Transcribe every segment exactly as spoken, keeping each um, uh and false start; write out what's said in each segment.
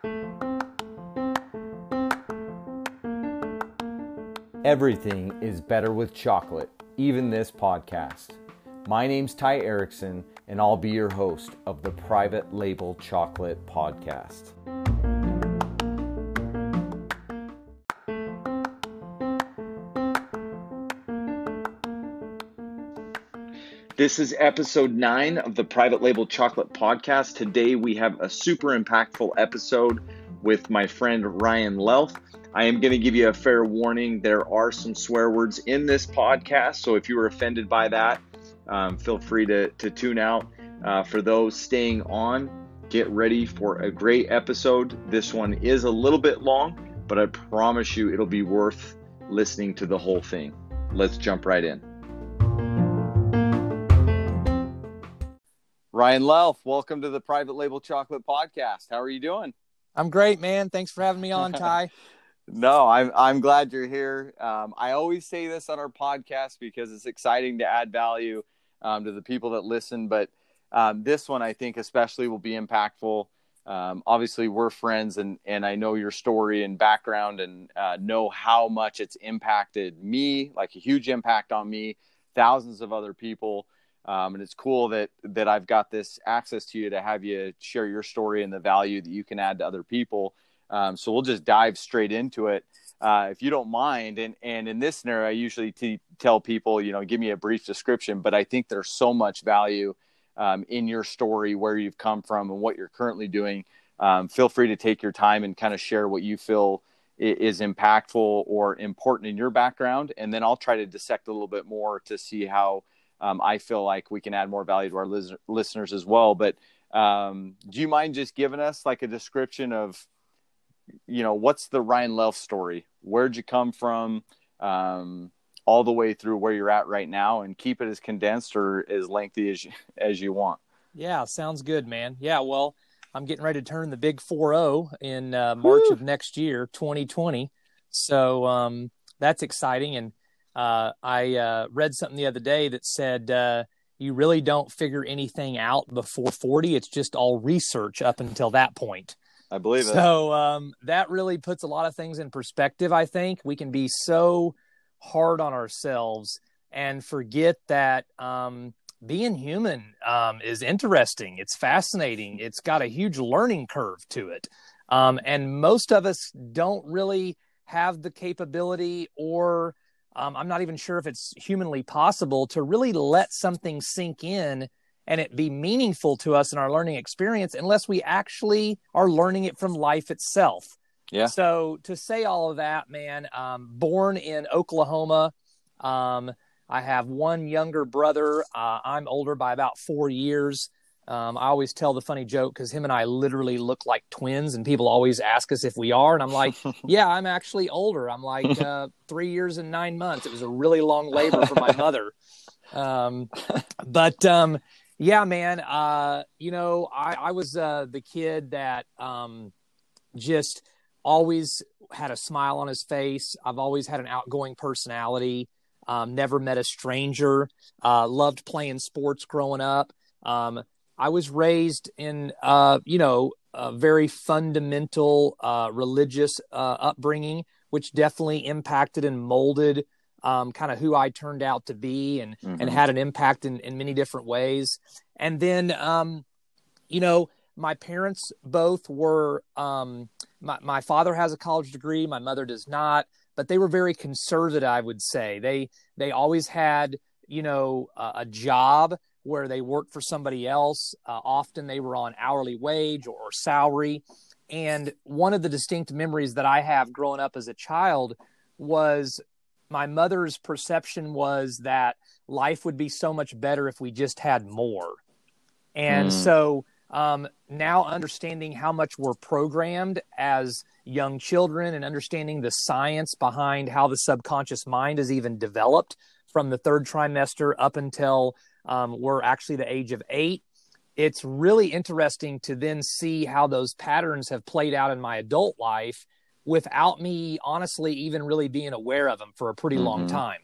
Everything is better with chocolate, even this podcast. My name's Ty Erickson, and I'll be your host of the Private Label Chocolate Podcast. This is episode nine of the Private Label Chocolate Podcast. Today we have a super impactful episode with my friend Ryan Lelf. I am going to give you a fair warning. There are some swear words in this podcast, so if you were offended by that, um, feel free to, to tune out. Uh, for those staying on, get ready for a great episode. This one is a little bit long, but I promise you it'll be worth listening to the whole thing. Let's jump right in. Ryan Lelf, welcome to the Private Label Chocolate Podcast. How are you doing? I'm great, man. Thanks for having me on, Ty. No, I'm I'm glad you're here. Um, I always say this on our podcast because it's exciting to add value um, to the people that listen. But um, this one, I think, especially will be impactful. Um, obviously, we're friends, and and I know your story and background, and uh, know how much it's impacted me, like a huge impact on me, thousands of other people. Um, and it's cool that that I've got this access to you to have you share your story and the value that you can add to other people. Um, so we'll just dive straight into it, uh, if you don't mind. And, and in this scenario, I usually t- tell people, you know, give me a brief description, but I think there's so much value um, in your story, where you've come from and what you're currently doing. Um, feel free to take your time and kind of share what you feel is impactful or important in your background. And then I'll try to dissect a little bit more to see how um, I feel like we can add more value to our lis- listeners as well. But um, do you mind just giving us like a description of, you know, what's the Ryan Lelf story? Where'd you come from, um, all the way through where you're at right now, and keep it as condensed or as lengthy as you, as you want. Yeah, sounds good, man. Yeah, well, I'm getting ready to turn the big four oh in uh, March Woo! Of next year, twenty twenty. So um, that's exciting. And uh, I uh, read something the other day that said uh, you really don't figure anything out before forty. It's just all research up until that point. I believe it. So um, that really puts a lot of things in perspective. I think we can be so hard on ourselves and forget that um, being human um, is interesting. It's fascinating. It's got a huge learning curve to it. Um, and most of us don't really have the capability, or um, I'm not even sure if it's humanly possible to really let something sink in and it be meaningful to us in our learning experience unless we actually are learning it from life itself. Yeah. So to say all of that, man, um, born in Oklahoma, um, I have one younger brother. Uh, I'm older by about four years. Um, I always tell the funny joke because him and I literally look like twins, and people always ask us if we are. And I'm like, yeah, I'm actually older. I'm like uh, three years and nine months. It was a really long labor for my mother. Um, but, um, Yeah, man. Uh, you know, I, I was uh, the kid that um, just always had a smile on his face. I've always had an outgoing personality. Um, never met a stranger. Uh, loved playing sports growing up. Um, I was raised in, uh, you know, a very fundamental uh, religious uh, upbringing, which definitely impacted and molded Um, kind of who I turned out to be, and, mm-hmm. and had an impact in, in many different ways. And then, um, you know, my parents both were, um, my, my father has a college degree. My mother does not, but they were very conservative, I would say. They, they always had, you know, a, a job where they worked for somebody else. Uh, often they were on hourly wage or, or salary. And one of the distinct memories that I have growing up as a child was my mother's perception was that life would be so much better if we just had more. And mm. so um, now understanding how much we're programmed as young children and understanding the science behind how the subconscious mind is even developed from the third trimester up until um, we're actually the age of eight, it's really interesting to then see how those patterns have played out in my adult life without me honestly even really being aware of them for a pretty mm-hmm. long time.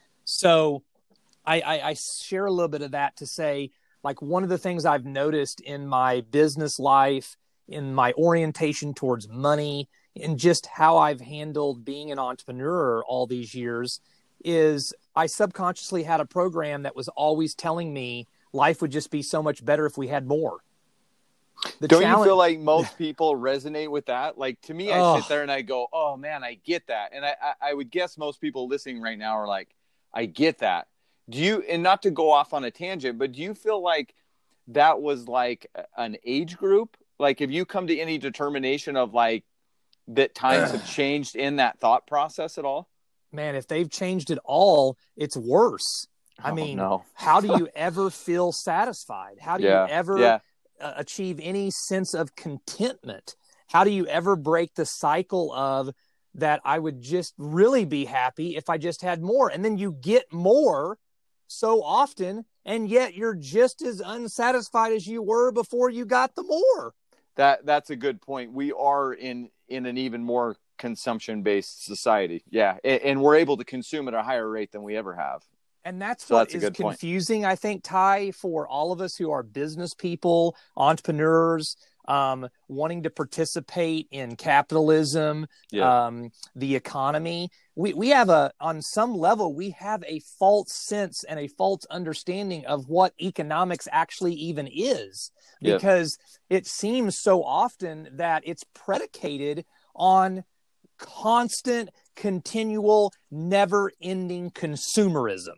So I, I, I share a little bit of that to say, like, one of the things I've noticed in my business life in my orientation towards money, and just how I've handled being an entrepreneur all these years, is I subconsciously had a program that was always telling me life would just be so much better if we had more. The Don't challenge- you feel like most people resonate with that? Like, to me, I Oh. sit there and I go, oh man, I get that. And I, I, I would guess most people listening right now are like, I get that. Do you, and not to go off on a tangent, but do you feel like that was like an age group? Like, have you come to any determination of like that times have changed in that thought process at all? Man, if they've changed it all, it's worse. I Oh, mean, no. how do you ever feel satisfied? How do Yeah, you ever yeah. uh, achieve any sense of contentment? How do you ever break the cycle of that I would just really be happy if I just had more? And then you get more so often, and yet you're just as unsatisfied as you were before you got the more. That that's a good point. We are in in an even more consumption-based society. Yeah, and, and we're able to consume at a higher rate than we ever have. And that's So what that's a is good point. confusing, I think, Ty, for all of us who are business people, entrepreneurs, um, wanting to participate in capitalism, Yeah. um, the economy. We, we have a, on some level, we have a false sense and a false understanding of what economics actually even is, Yeah. because it seems so often that it's predicated on constant, continual, never-ending consumerism.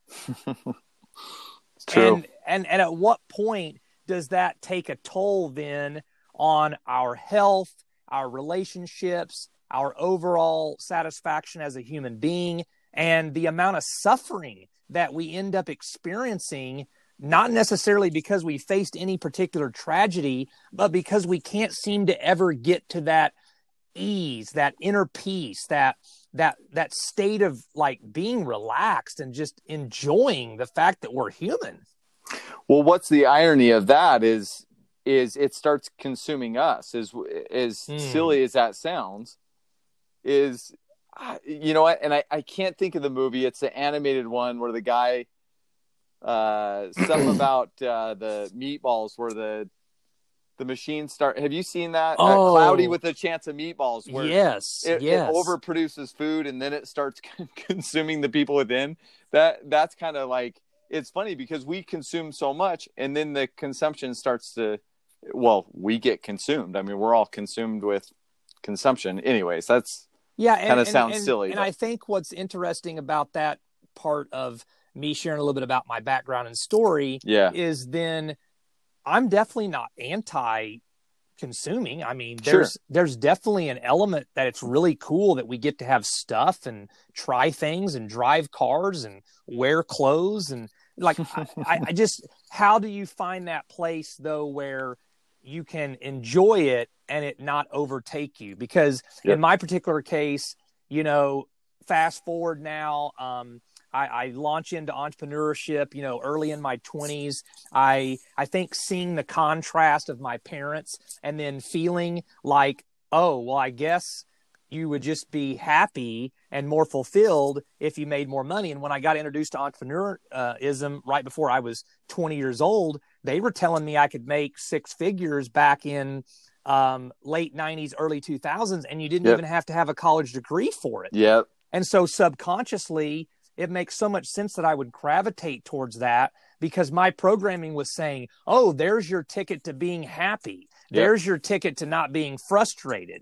True. And, and and at what point does that take a toll then on our health, our relationships, our overall satisfaction as a human being, and the amount of suffering that we end up experiencing, not necessarily because we faced any particular tragedy, but because we can't seem to ever get to that ease, that inner peace, that that that state of like being relaxed and just enjoying the fact that we're human. Well, what's the irony of that is is it starts consuming us. As as Mm. silly as that sounds, is uh, you know what? And I, I can't think of the movie. It's the animated one where the guy uh, something about uh, the meatballs where the the machines start. Have you seen that? Oh. Uh, Cloudy with a Chance of Meatballs, where Yes, it, yes. it overproduces food and then it starts consuming the people within. That that's kind of like, it's funny because we consume so much and then the consumption starts to, well, we get consumed. I mean, we're all consumed with consumption. Anyways, that's Yeah, kind of sounds and, silly. And but- I think what's interesting about that part of me sharing a little bit about my background and story Yeah. is then I'm definitely not anti consuming. I mean, Sure. there's there's definitely an element that it's really cool that we get to have stuff and try things and drive cars and wear clothes and like I, I just, how do you find that place though where you can enjoy it and it not overtake you? Because Yep. in my particular case, you know, fast forward now, um, I, I launch into entrepreneurship, you know, early in my twenties. I I think seeing the contrast of my parents and then feeling like, oh, well, I guess you would just be happy and more fulfilled if you made more money. And when I got introduced to entrepreneurism right before I was twenty years old, they were telling me I could make six figures back in um, late nineties, early two thousands, and you didn't Yep. even have to have a college degree for it. Yep. And so subconsciously, it makes so much sense that I would gravitate towards that because my programming was saying, oh, there's your ticket to being happy. Yep. There's your ticket to not being frustrated.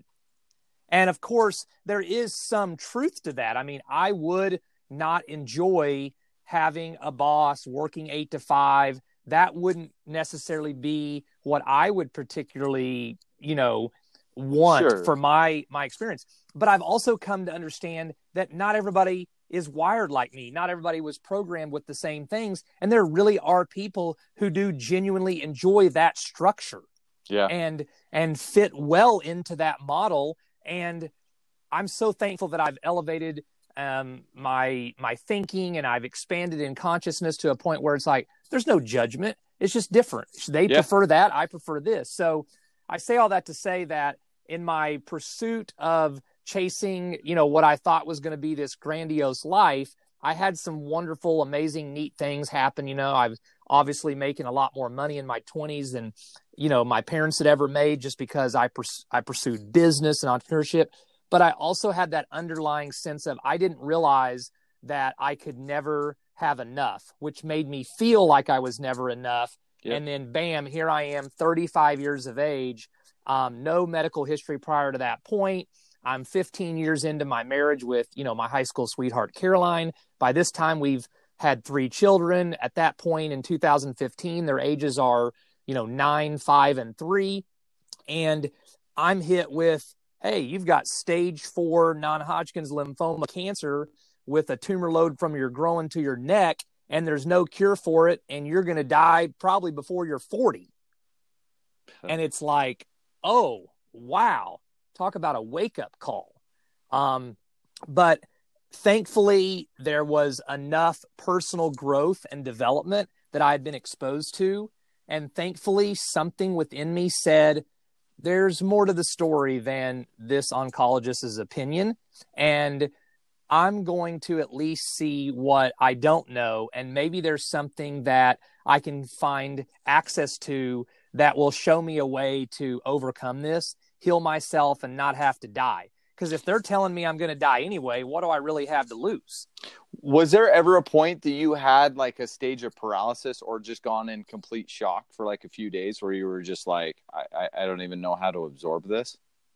And of course, there is some truth to that. I mean, I would not enjoy having a boss working eight to five. That wouldn't necessarily be what I would particularly, you know, want Sure. for my my experience. But I've also come to understand that not everybody is wired like me. Not everybody was programmed with the same things. And there really are people who do genuinely enjoy that structure Yeah. and and fit well into that model. And I'm so thankful that I've elevated um, my my thinking and I've expanded in consciousness to a point where it's like there's no judgment. It's just different. They Yeah. prefer that. I prefer this. So I say all that to say that in my pursuit of chasing, you know, what I thought was going to be this grandiose life, I had some wonderful, amazing, neat things happen. You know, I was obviously making a lot more money in my twenties than you know, my parents had ever made just because I, pers- I pursued business and entrepreneurship. But I also had that underlying sense of I didn't realize that I could never have enough, which made me feel like I was never enough. Yep. And then bam, here I am, thirty-five years of age, um, no medical history prior to that point. I'm fifteen years into my marriage with, you know, my high school sweetheart, Caroline. By this time, we've had three children. At that point in two thousand fifteen, their ages are, you know, nine, five, and three. And I'm hit with, hey, you've got stage four non-Hodgkin's lymphoma cancer with a tumor load from your groin to your neck, and there's no cure for it, and you're going to die probably before you're forty. And it's like, oh, wow. Talk about a wake-up call. Um, but thankfully, there was enough personal growth and development that I had been exposed to. And thankfully, something within me said, there's more to the story than this oncologist's opinion. And I'm going to at least see what I don't know. And maybe there's something that I can find access to that will show me a way to overcome this, heal myself, and not have to die. Because if they're telling me I'm going to die anyway, what do I really have to lose? Was there ever a point that you had like a stage of paralysis or just gone in complete shock for like a few days where you were just like, I, I, I don't even know how to absorb this?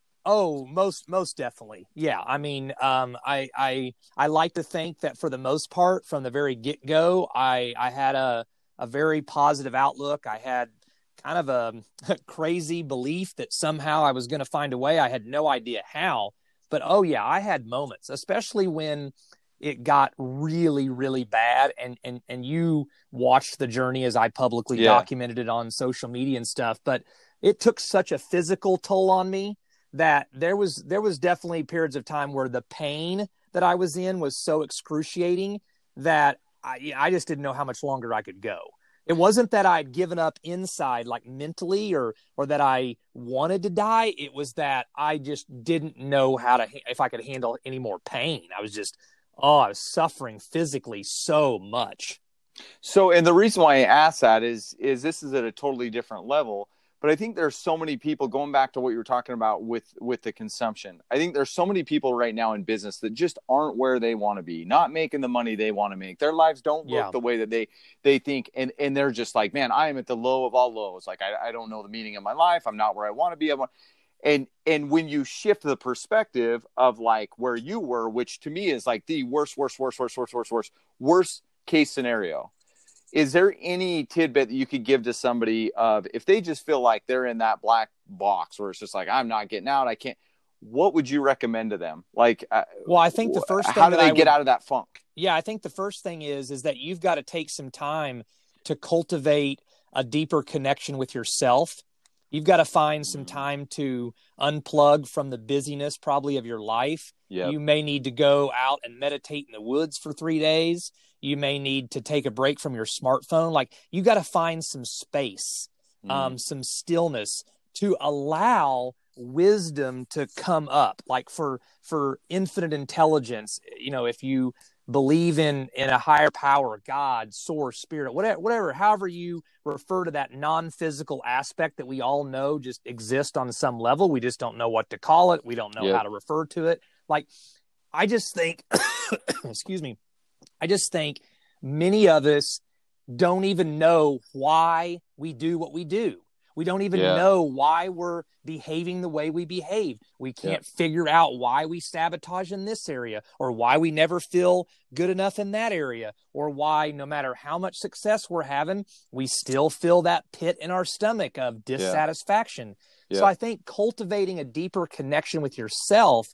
Oh, most, most definitely. Yeah. I mean, um, I, I, I like to think that for the most part, from the very get go, I, I had a, a very positive outlook. I had kind of a crazy belief that somehow I was going to find a way. I had no idea how, but oh yeah, I had moments, especially when it got really, really bad. And, and, and you watched the journey as I publicly yeah. documented it on social media and stuff, but it took such a physical toll on me that there was, there was definitely periods of time where the pain that I was in was so excruciating that I, I just didn't know how much longer I could go. It wasn't that I'd given up inside, like mentally, or or that I wanted to die. It was that I just didn't know how to, if I could handle any more pain. I was just, oh, I was suffering physically so much. So, and the reason why I ask that is, is this is at a totally different level. But I think there's so many people, going back to what you were talking about with, with the consumption. I think there's so many people right now in business that just aren't where they want to be, not making the money they want to make. Their lives don't look yeah. the way that they, they think. And, and they're just like, man, I am at the low of all lows. Like, I, I don't know the meaning of my life. I'm not where I want to be. I want, and, and when you shift the perspective of like where you were, which to me is like the worst, worst, worst, worst, worst, worst, worst, worst case scenario. Is there any tidbit that you could give to somebody of if they just feel like they're in that black box where it's just like, I'm not getting out, I can't, what would you recommend to them? Like, well, I think the first thing how do they I get would, out of that funk? Yeah, I think the first thing is, is that you've got to take some time to cultivate a deeper connection with yourself. You've got to find some time to unplug from the busyness probably of your life. Yep. You may need to go out and meditate in the woods for three days. You may need to take a break from your smartphone. Like, you got to find some space, mm. um, some stillness to allow wisdom to come up. Like for, for infinite intelligence, you know, if you believe in, in a higher power, God, source, spirit, whatever, whatever, however you refer to that non-physical aspect that we all know just exists on some level. We just don't know what to call it. We don't know yep. how to refer to it. Like, I just think, excuse me, I just think many of us don't even know why we do what we do. We don't even yeah. know why we're behaving the way we behave. We can't yeah. figure out why we sabotage in this area, or why we never feel good enough in that area, or why no matter how much success we're having, we still feel that pit in our stomach of dissatisfaction. Yeah. Yeah. So I think cultivating a deeper connection with yourself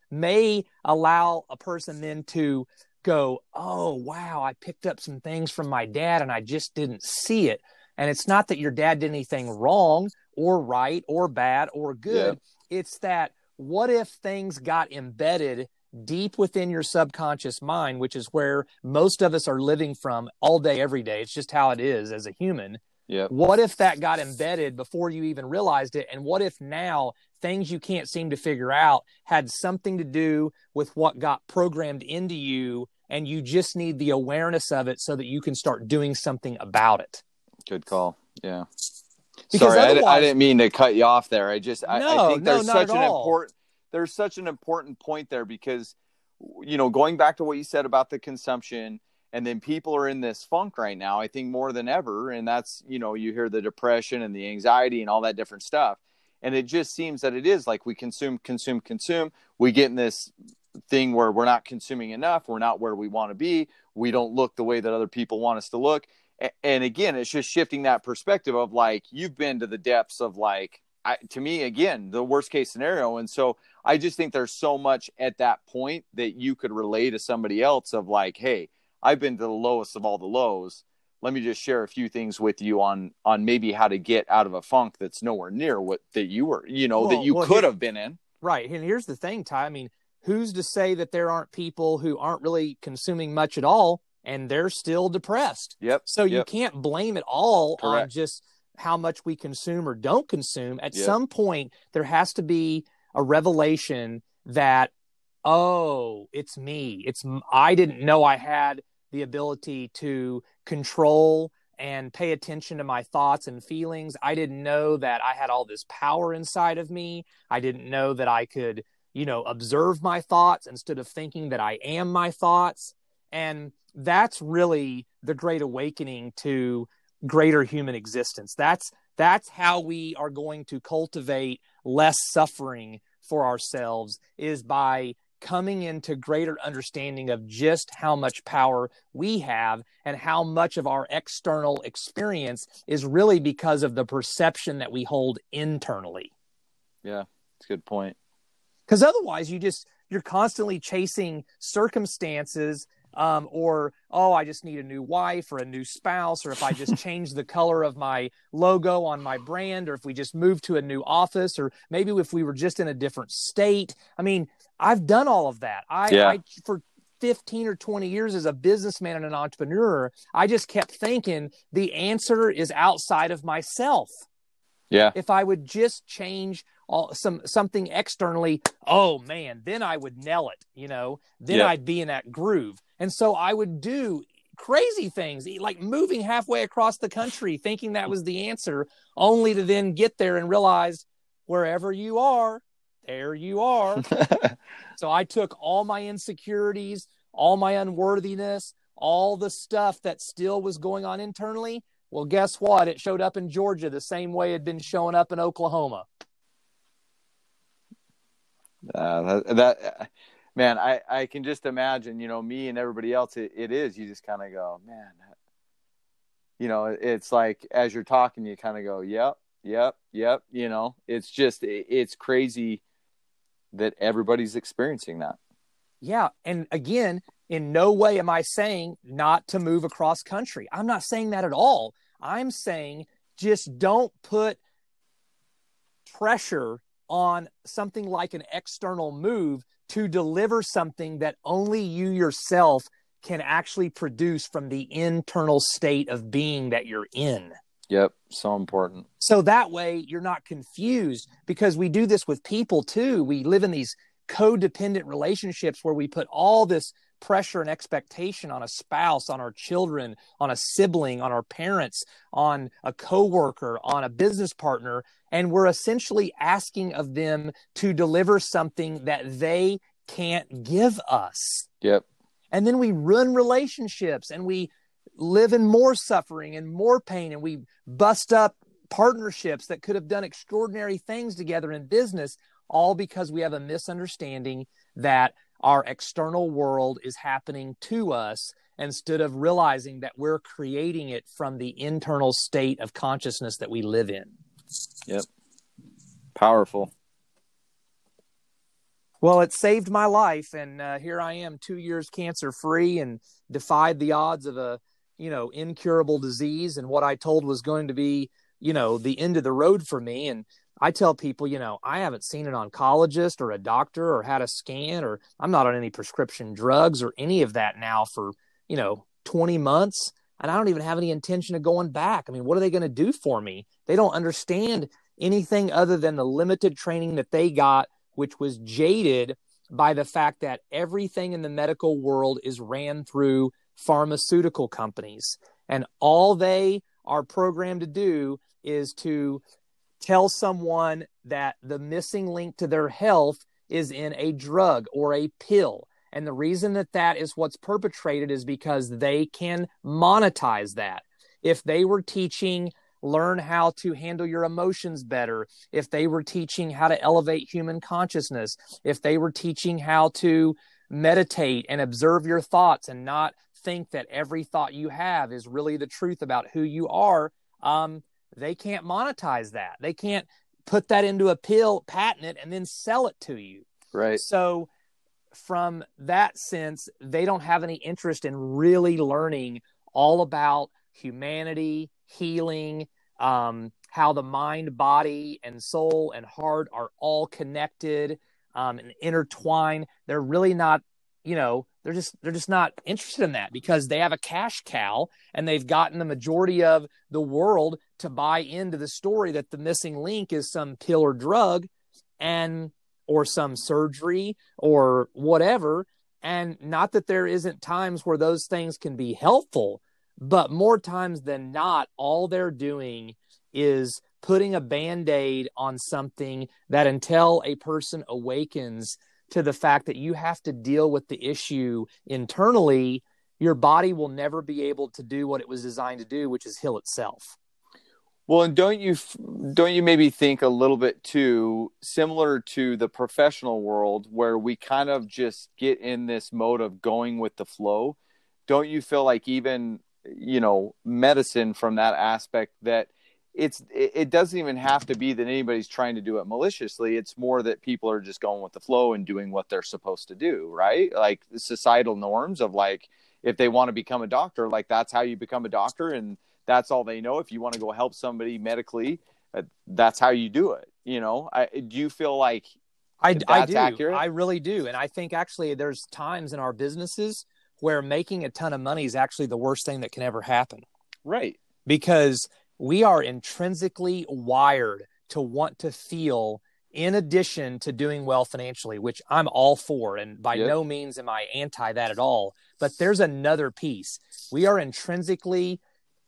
may allow a person then to go, oh, wow, I picked up some things from my dad and I just didn't see it. And it's not that your dad did anything wrong or right or bad or good. Yeah. It's that what if things got embedded deep within your subconscious mind, which is where most of us are living from all day, every day. It's just how it is as a human. Yeah. What if that got embedded before you even realized it? And what if now things you can't seem to figure out had something to do with what got programmed into you, and you just need the awareness of it so that you can start doing something about it? Good call. Yeah. Because Sorry, I, otherwise, I didn't mean to cut you off there. I just, no, I, I think no, there's not such at an all. important, there's such an important point there because, you know, going back to what you said about the consumption, and then people are in this funk right now, I think more than ever. And that's, you know, you hear the depression and the anxiety and all that different stuff. And it just seems that it is like we consume, consume, consume. We get in this thing where we're not consuming enough. We're not where we want to be. We don't look the way that other people want us to look. And again, it's just shifting that perspective of like, you've been to the depths of like, I, to me, again, the worst case scenario. And so I just think there's so much at that point that you could relay to somebody else of like, hey, I've been to the lowest of all the lows. Let me just share a few things with you on, on maybe how to get out of a funk that's nowhere near what that you were, you know, well, that you well, could here, have been in. Right. And here's the thing, Ty. I mean, who's to say that there aren't people who aren't really consuming much at all and they're still depressed? Yep. So you yep. can't blame it all Correct. on just how much we consume or don't consume. At yep. some point, there has to be a revelation that, oh, it's me. It's I didn't know I had the ability to control and pay attention to my thoughts and feelings. I didn't know that I had all this power inside of me. I didn't know that I could, you know, observe my thoughts instead of thinking that I am my thoughts. And that's really the great awakening to greater human existence. That's that's how we are going to cultivate less suffering for ourselves, is by coming into greater understanding of just how much power we have and how much of our external experience is really because of the perception that we hold internally. Yeah, that's a good point. Because otherwise you just, you're constantly chasing circumstances um, or, oh, I just need a new wife or a new spouse, or if I just change the color of my logo on my brand, or if we just move to a new office, or maybe if we were just in a different state. I mean, I've done all of that. I, yeah. I for fifteen or twenty years as a businessman and an entrepreneur, I just kept thinking the answer is outside of myself. Yeah. If I would just change all, some something externally, oh man, then I would nail it. You know, then yeah. I'd be in that groove. And so I would do crazy things, like moving halfway across the country, thinking that was the answer, only to then get there and realize wherever you are, there you are. So I took all my insecurities, all my unworthiness, all the stuff that still was going on internally. Well, guess what? It showed up in Georgia the same way it had been showing up in Oklahoma. Uh, that, that man, I, I can just imagine, you know, me and everybody else, it, it is, you just kind of go, man, you know, it's like, as you're talking, you kind of go, yep, yep, yep. You know, it's just, it, it's crazy that everybody's experiencing that. Yeah. And again, in no way am I saying not to move across country. I'm not saying that at all. I'm saying just don't put pressure on something like an external move to deliver something that only you yourself can actually produce from the internal state of being that you're in. Yep. So important. So that way you're not confused, because we do this with people too. We live in these codependent relationships where we put all this pressure and expectation on a spouse, on our children, on a sibling, on our parents, on a coworker, on a business partner. And we're essentially asking of them to deliver something that they can't give us. Yep. And then we ruin relationships and we live in more suffering and more pain, and we bust up partnerships that could have done extraordinary things together in business, all because we have a misunderstanding that our external world is happening to us instead of realizing that we're creating it from the internal state of consciousness that we live in. Yep. Powerful. Well, it saved my life, and uh, here I am, two years cancer-free, and defied the odds of a, you know, incurable disease, and what I told was going to be, you know, the end of the road for me. And I tell people, you know, I haven't seen an oncologist or a doctor or had a scan, or I'm not on any prescription drugs or any of that now for, you know, twenty months. And I don't even have any intention of going back. I mean, what are they going to do for me? They don't understand anything other than the limited training that they got, which was jaded by the fact that everything in the medical world is ran through pharmaceutical companies. And all they are programmed to do is to tell someone that the missing link to their health is in a drug or a pill. And the reason that that is what's perpetrated is because they can monetize that. If they were teaching, learn how to handle your emotions better, if they were teaching how to elevate human consciousness, if they were teaching how to meditate and observe your thoughts and not think that every thought you have is really the truth about who you are, um, they can't monetize that. They can't put that into a pill, patent it, and then sell it to you. Right. So from that sense, they don't have any interest in really learning all about humanity, healing, um, how the mind, body, and soul and heart are all connected um, and intertwined. They're really not, you know, they're just they're just not interested in that because they have a cash cow and they've gotten the majority of the world to buy into the story that the missing link is some pill or drug and or some surgery or whatever. And not that there isn't times where those things can be helpful, but more times than not, all they're doing is putting a Band-Aid on something that until a person awakens to the fact that you have to deal with the issue internally, your body will never be able to do what it was designed to do, which is heal itself. Well, and don't you don't you maybe think a little bit too similar to the professional world where we kind of just get in this mode of going with the flow? Don't you feel like even, you know, medicine from that aspect that it's it doesn't even have to be that anybody's trying to do it maliciously. It's more that people are just going with the flow and doing what they're supposed to do, right? Like the societal norms of like, if they want to become a doctor, like that's how you become a doctor and that's all they know. If you want to go help somebody medically, uh, that's how you do it. You know, I, do you feel like I, that's I do. accurate? I really do. And I think actually there's times in our businesses where making a ton of money is actually the worst thing that can ever happen. Right. Because we are intrinsically wired to want to feel in addition to doing well financially, which I'm all for. And by Yep. no means am I anti that at all. But there's another piece. We are intrinsically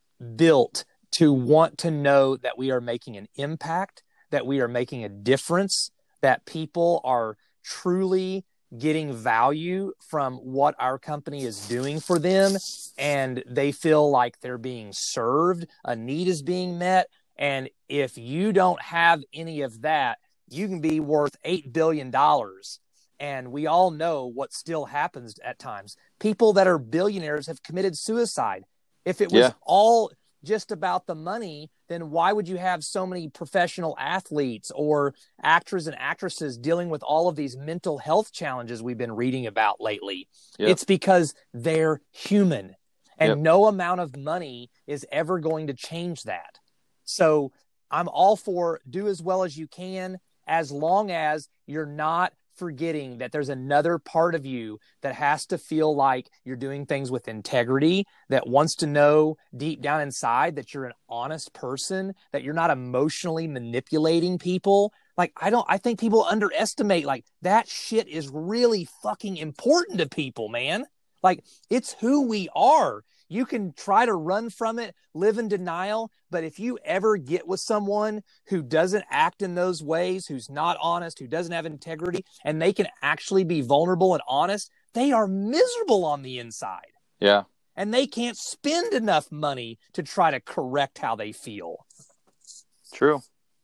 built to want to know that we are making an impact, that we are making a difference, that people are truly getting value from what our company is doing for them, and they feel like they're being served, a need is being met. And if you don't have any of that, you can be worth eight billion dollars. And we all know what still happens at times. People that are billionaires have committed suicide. If it was Yeah. all just about the money, then why would you have so many professional athletes or actors and actresses dealing with all of these mental health challenges we've been reading about lately? Yep. It's because they're human, and Yep. no amount of money is ever going to change that. So I'm all for do as well as you can, as long as you're not forgetting that there's another part of you that has to feel like you're doing things with integrity, that wants to know deep down inside that you're an honest person, that you're not emotionally manipulating people. Like, I don't, I think people underestimate, like, that shit is really fucking important to people, man. Like, it's who we are. You can try to run from it, live in denial, but if you ever get with someone who doesn't act in those ways, who's not honest, who doesn't have integrity, and they can actually be vulnerable and honest, they are miserable on the inside. Yeah. And they can't spend enough money to try to correct how they feel. True.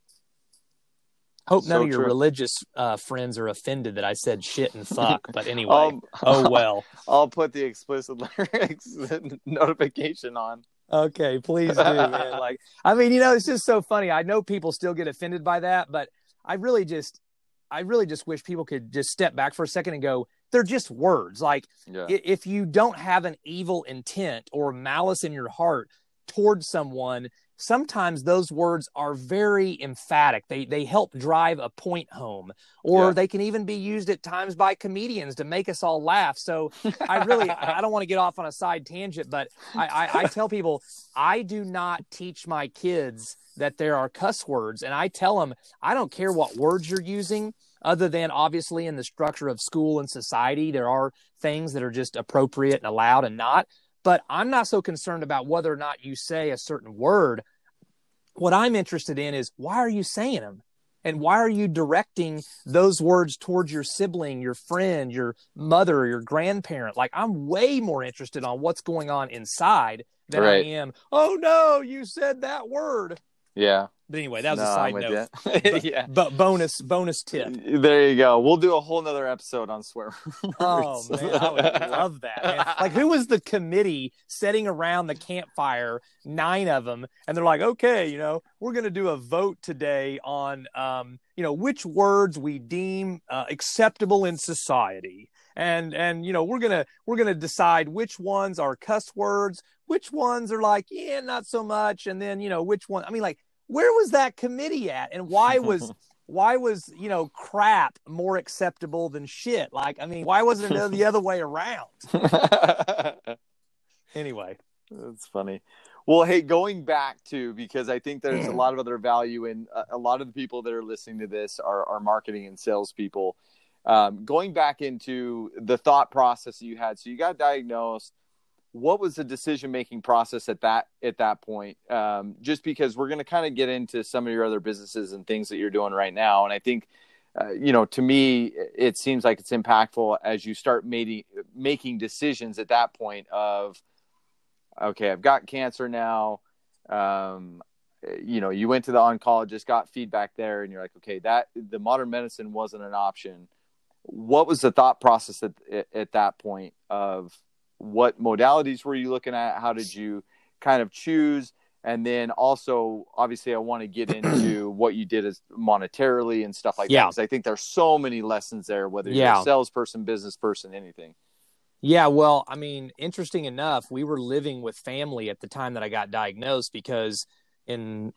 Hope none So of your true. religious uh, friends are offended that I said shit and fuck, but anyway, Um, oh well. I'll put the explicit lyrics notification on. Okay, please do, man. Like, I mean, you know, it's just so funny. I know people still get offended by that, but I really just, I really just wish people could just step back for a second and go, they're just words. Like, Yeah. i- if you don't have an evil intent or malice in your heart towards someone, sometimes those words are very emphatic. They they help drive a point home, or Yeah. they can even be used at times by comedians to make us all laugh. So I really, I don't want to get off on a side tangent, but I, I, I tell people, I do not teach my kids that there are cuss words. And I tell them, I don't care what words you're using, other than obviously in the structure of school and society, there are things that are just appropriate and allowed and not. But I'm not so concerned about whether or not you say a certain word. what I'm interested in is, why are you saying them? And why are you directing those words towards your sibling, your friend, your mother, your grandparent? Like, I'm way more interested on what's going on inside than Right. I am, oh no, you said that word. Yeah. But anyway, that was No, a side I'm with note. you. But, Yeah. but bonus, bonus tip. There you go. We'll do a whole nother episode on swear words. Oh man, I would love that, man. Like, who was the committee sitting around the campfire, nine of them, and they're like, okay, you know, we're going to do a vote today on, um, you know, which words we deem uh, acceptable in society. And, and, you know, we're going to, we're going to decide which ones are cuss words, which ones are like, yeah, not so much. And then, you know, which one, I mean, like, where was that committee at? And why was, why was, you know, crap more acceptable than shit? Like, I mean, why wasn't it the other way around? Anyway. That's funny. Well, hey, going back to, because I think there's a lot of other value in uh, a lot of the people that are listening to this are, are marketing and salespeople. Um, going back into the thought process that you had. So you got diagnosed. What was the decision-making process at that, at that point? Um, just because we're going to kind of get into some of your other businesses and things that you're doing right now. And I think, uh, you know, to me, it seems like it's impactful as you start making, making decisions at that point of, okay, I've got cancer now. Um, you know, you went to the oncologist, got feedback there, and you're like, okay, that the modern medicine wasn't an option. What was the thought process at, at that point of, what modalities were you looking at? How did you kind of choose? And then also, obviously, I want to get into what you did as monetarily and stuff like yeah. that. Because I think there's so many lessons there, whether you're yeah. a salesperson, business person, anything. Yeah, well, I mean, interesting enough, we were living with family at the time that I got diagnosed, because in,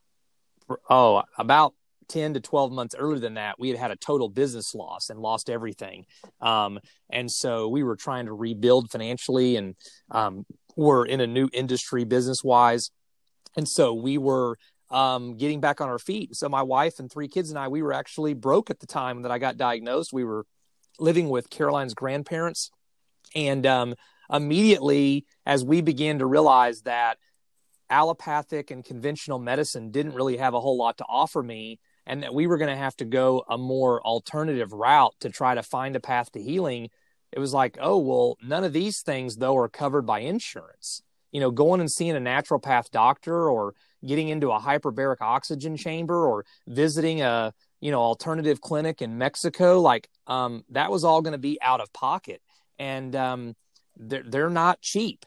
oh, about ten to twelve months earlier than that, we had had a total business loss and lost everything. Um, and so we were trying to rebuild financially, and um, we're in a new industry business wise. And so we were um, getting back on our feet. So my wife and three kids and I, we were actually broke at the time that I got diagnosed. We were living with Caroline's grandparents. And um, immediately, as we began to realize that allopathic and conventional medicine didn't really have a whole lot to offer me, and that we were going to have to go a more alternative route to try to find a path to healing, it was like, oh, well, none of these things, though, are covered by insurance. You know, going and seeing a naturopath doctor, or getting into a hyperbaric oxygen chamber, or visiting a, you know, alternative clinic in Mexico, like um, that was all going to be out of pocket. And um, they're, they're not cheap.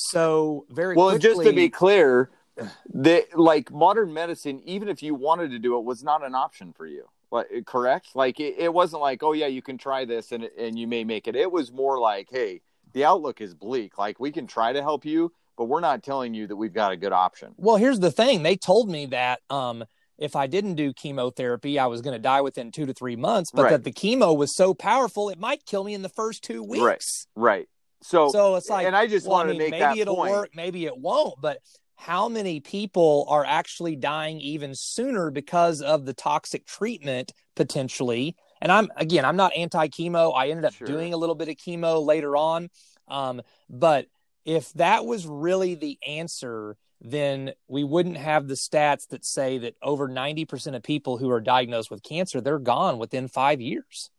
So very well, quickly... just to be clear, the like modern medicine, even if you wanted to do it, was not an option for you. Like, correct? Like it, it wasn't like, oh yeah, you can try this and and you may make it. It was more like, hey, the outlook is bleak. Like, we can try to help you, but we're not telling you that we've got a good option. Well, here's the thing. They told me that um, if I didn't do chemotherapy, I was going to die within two to three months, but right. that the chemo was so powerful, it might kill me in the first two weeks. Right. Right. So, so it's like, and I just well, wanted I mean, to make maybe that it'll point. work, maybe it won't, but how many people are actually dying even sooner because of the toxic treatment potentially? And I'm, again, I'm not anti-chemo. I ended up Sure. doing a little bit of chemo later on. Um, but if that was really the answer, then we wouldn't have the stats that say that over ninety percent of people who are diagnosed with cancer, they're gone within five years.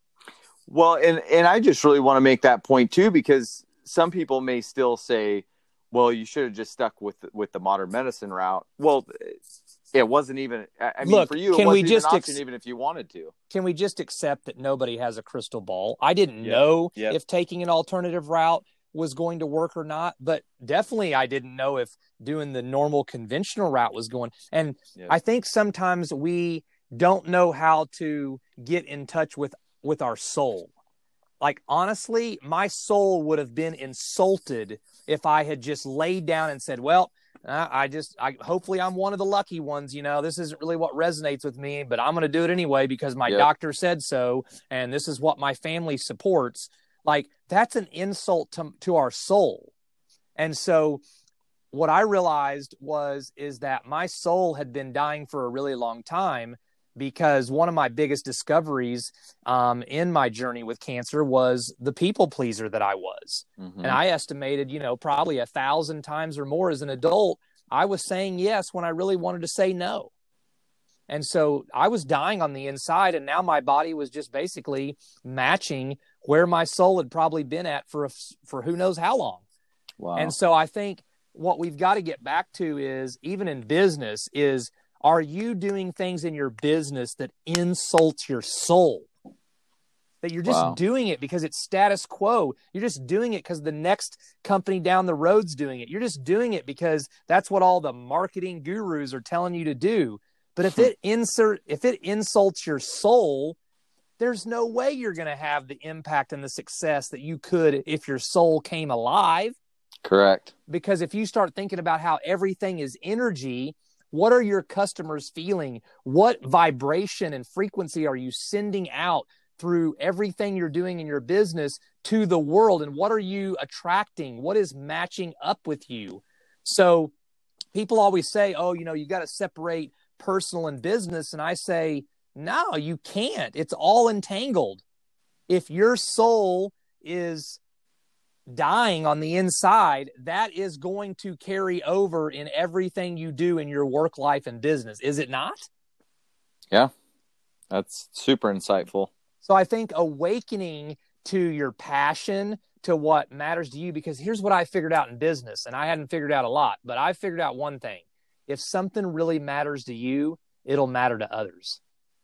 Well, and, and I just really want to make that point too, because some people may still say, well, you should have just stuck with, with the modern medicine route. Well, it wasn't even, I mean, Look, for you, it can wasn't we even just an option, ex- even if you wanted to. Can we just accept that nobody has a crystal ball? I didn't Yep. know Yep. if taking an alternative route was going to work or not, but definitely I didn't know if doing the normal conventional route was going. And Yep. I think sometimes we don't know how to get in touch with, with our soul. Like, honestly, my soul would have been insulted if I had just laid down and said, well, uh, I just, I hopefully I'm one of the lucky ones. You know, this isn't really what resonates with me, but I'm going to do it anyway because my Yep. doctor said so. And this is what my family supports. Like, that's an insult to, to our soul. And so what I realized was, is that my soul had been dying for a really long time, because one of my biggest discoveries um, in my journey with cancer was the people pleaser that I was. Mm-hmm. And I estimated, you know, probably a thousand times or more as an adult, I was saying yes when I really wanted to say no. And so I was dying on the inside, and now my body was just basically matching where my soul had probably been at for a, for who knows how long. Wow. And so I think what we've got to get back to is, even in business, is are you doing things in your business that insults your soul? That you're just Wow. doing it because it's status quo. You're just doing it because the next company down the road's doing it. You're just doing it because that's what all the marketing gurus are telling you to do. But if it insert, if it insults your soul, there's no way you're going to have the impact and the success that you could if your soul came alive. Correct. Because if you start thinking about how everything is energy, what are your customers feeling? What vibration and frequency are you sending out through everything you're doing in your business to the world? And what are you attracting? What is matching up with you? So people always say, oh, you know, you got to separate personal and business. And I say, no, you can't. It's all entangled. If your soul is dying on the inside, that is going to carry over in everything you do in your work life and business. Is it not? Yeah, that's super insightful. So I think awakening to your passion, to what matters to you, because here's what I figured out in business, and I hadn't figured out a lot, but I figured out one thing. If something really matters to you, it'll matter to others.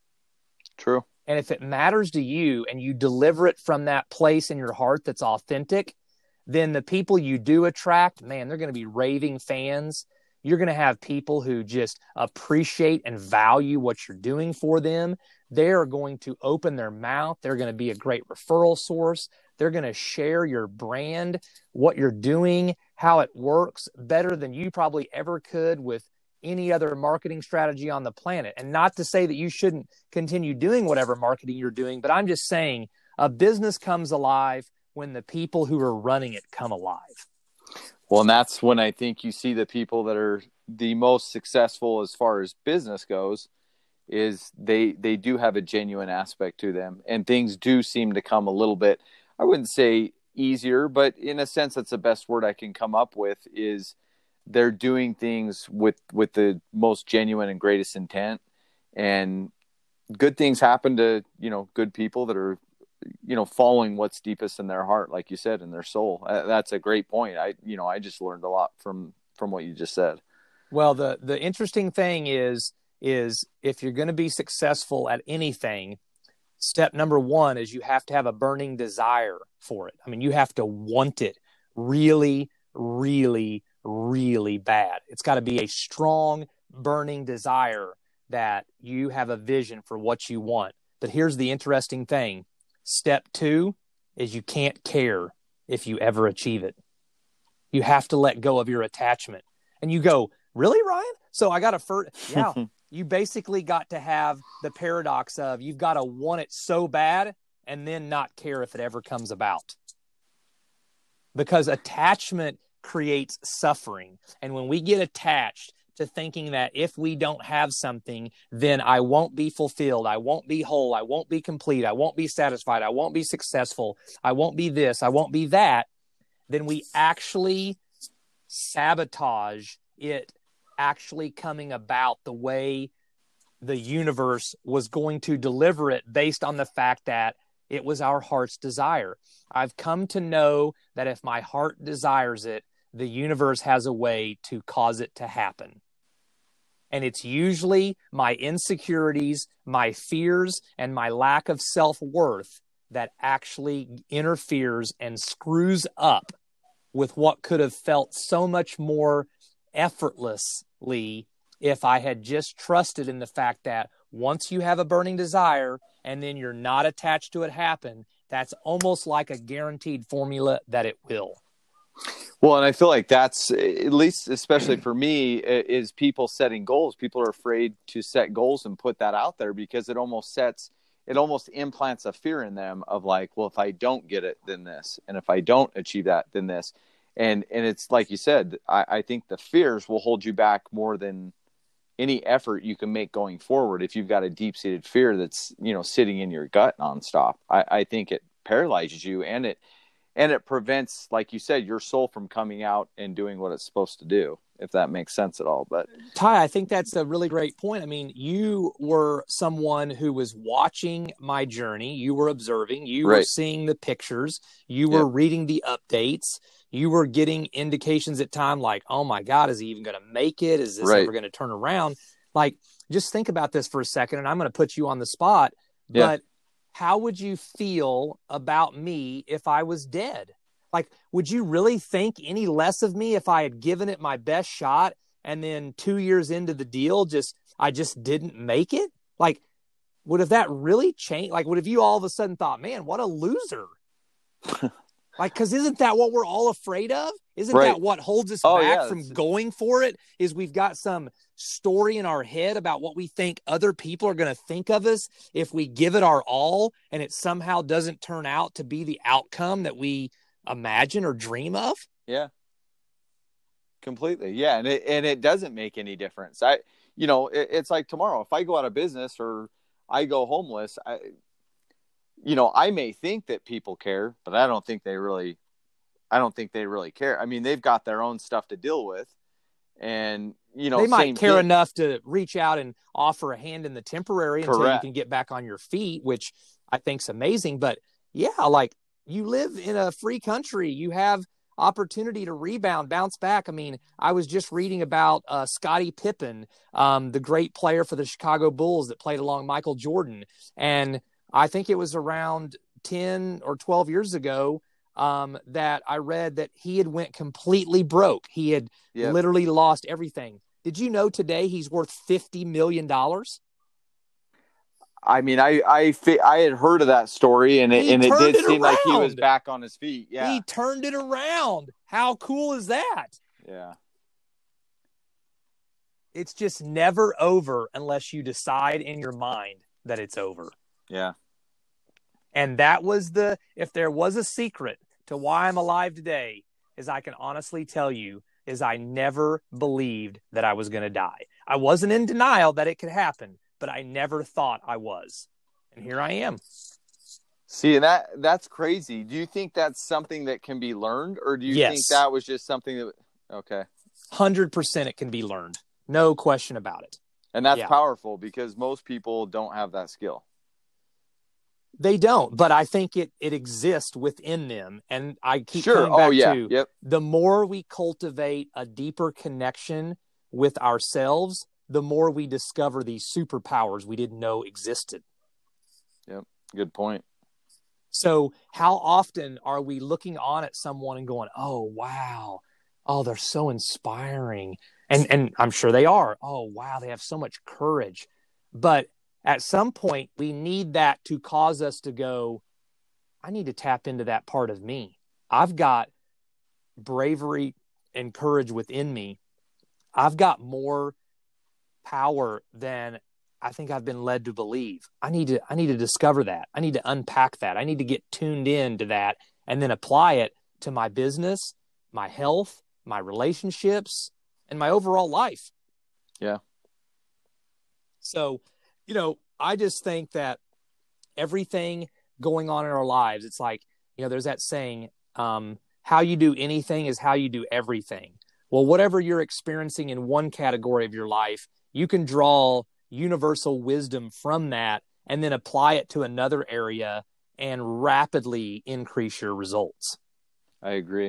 True. And if it matters to you and you deliver it from that place in your heart that's authentic, then the people you do attract, man, they're going to be raving fans. You're going to have people who just appreciate and value what you're doing for them. They're going to open their mouth. They're going to be a great referral source. They're going to share your brand, what you're doing, how it works better than you probably ever could with any other marketing strategy on the planet. And not to say that you shouldn't continue doing whatever marketing you're doing, but I'm just saying a business comes alive when the people who are running it come alive. Well, and that's when I think you see the people that are the most successful as far as business goes, is they they do have a genuine aspect to them, and things do seem to come a little bit, I wouldn't say easier, but in a sense, that's the best word I can come up with, is they're doing things with, with the most genuine and greatest intent, and good things happen to, you know, good people that are, you know, following what's deepest in their heart, like you said, in their soul. Uh, that's a great point. I, you know, I just learned a lot from, from what you just said. Well, the, the interesting thing is, is if you're going to be successful at anything, step number one is you have to have a burning desire for it. I mean, you have to want it really, really, really bad. It's got to be a strong, burning desire that you have a vision for what you want. But here's the interesting thing. Step two is you can't care if you ever achieve it. You have to let go of your attachment. And you go, really, Ryan? So I got to first, yeah, you basically got to have the paradox of you've got to want it so bad and then not care if it ever comes about. Because attachment creates suffering. And when we get attached to thinking that if we don't have something, then I won't be fulfilled, I won't be whole, I won't be complete, I won't be satisfied, I won't be successful, I won't be this, I won't be that, then we actually sabotage it actually coming about the way the universe was going to deliver it, based on the fact that it was our heart's desire. I've come to know that if my heart desires it, the universe has a way to cause it to happen. And it's usually my insecurities, my fears, and my lack of self-worth that actually interferes and screws up with what could have felt so much more effortlessly if I had just trusted in the fact that once you have a burning desire and then you're not attached to it happen, that's almost like a guaranteed formula that it will. Well, and I feel like that's, at least especially for me, is people setting goals. People are afraid to set goals and put that out there because it almost sets, it almost implants a fear in them of like, well, if I don't get it, then this. And if I don't achieve that, then this. And and it's like you said, I, I think the fears will hold you back more than any effort you can make going forward. If you've got a deep-seated fear that's, you know, sitting in your gut nonstop, I, I think it paralyzes you, and it, And it prevents, like you said, your soul from coming out and doing what it's supposed to do. if that makes sense at all. But Ty, I think that's a really great point. I mean, you were someone who was watching my journey. You were observing. You right. were seeing the pictures. You were yep. reading the updates. You were getting indications at time like, oh my God, is he even going to make it? Is this right. ever going to turn around? Like, just think about this for a second, and I'm going to put you on the spot. Yeah. But how would you feel about me if I was dead? Like, would you really think any less of me if I had given it my best shot and then two years into the deal, just I just didn't make it? Like, would have that really changed? Like, would have you all of a sudden thought, man, what a loser? Like, because isn't that what we're all afraid of? Isn't right. that what holds us oh, back yeah, from it's... going for it? Is we've got some story in our head about what we think other people are going to think of us if we give it our all and it somehow doesn't turn out to be the outcome that we imagine or dream of. Yeah, completely. Yeah. And it, and it doesn't make any difference. I, you know, it, it's like tomorrow, if I go out of business or I go homeless, I, you know, I may think that people care, but I don't think they really, I don't think they really care. I mean, they've got their own stuff to deal with, and, you know, they might care thing. enough to reach out and offer a hand in the temporary Correct. until you can get back on your feet, which I think's amazing. But yeah, like, you live in a free country. You have opportunity to rebound, bounce back. I mean, I was just reading about uh, Scottie Pippen, um, the great player for the Chicago Bulls that played along Michael Jordan. And I think it was around ten or twelve years ago um, that I read that he had went completely broke. He had yep. literally lost everything. Did you know today he's worth fifty million dollars? I mean, I, I, I had heard of that story, and it, and it did it seem around. like he was back on his feet. Yeah. He turned it around. How cool is that? Yeah. It's just never over unless you decide in your mind that it's over. Yeah. And that was the, if there was a secret to why I'm alive today, is I can honestly tell you, is I never believed that I was going to die. I wasn't in denial that it could happen, but I never thought I was. And here I am. See, and that that's crazy. Do you think that's something that can be learned, or do you yes. think that was just something that, okay. one hundred percent it can be learned. No question about it. And that's yeah. powerful because most people don't have that skill. They don't, but I think it, it exists within them. And I keep sure. coming back oh, yeah. to yep. the more we cultivate a deeper connection with ourselves, the more we discover these superpowers we didn't know existed. Yep. Good point. So how often are we looking on at someone and going, oh, wow. Oh, they're so inspiring. And, and I'm sure they are. Oh, wow. They have so much courage. But at some point, we need that to cause us to go, I need to tap into that part of me. I've got bravery and courage within me. I've got more power than I think I've been led to believe. I need to, I need to discover that. I need to unpack that. I need to get tuned in to that and then apply it to my business, my health, my relationships, and my overall life. Yeah. So, you know, I just think that everything going on in our lives, it's like, you know, there's that saying, um, how you do anything is how you do everything. Well, whatever you're experiencing in one category of your life, you can draw universal wisdom from that and then apply it to another area and rapidly increase your results. I agree.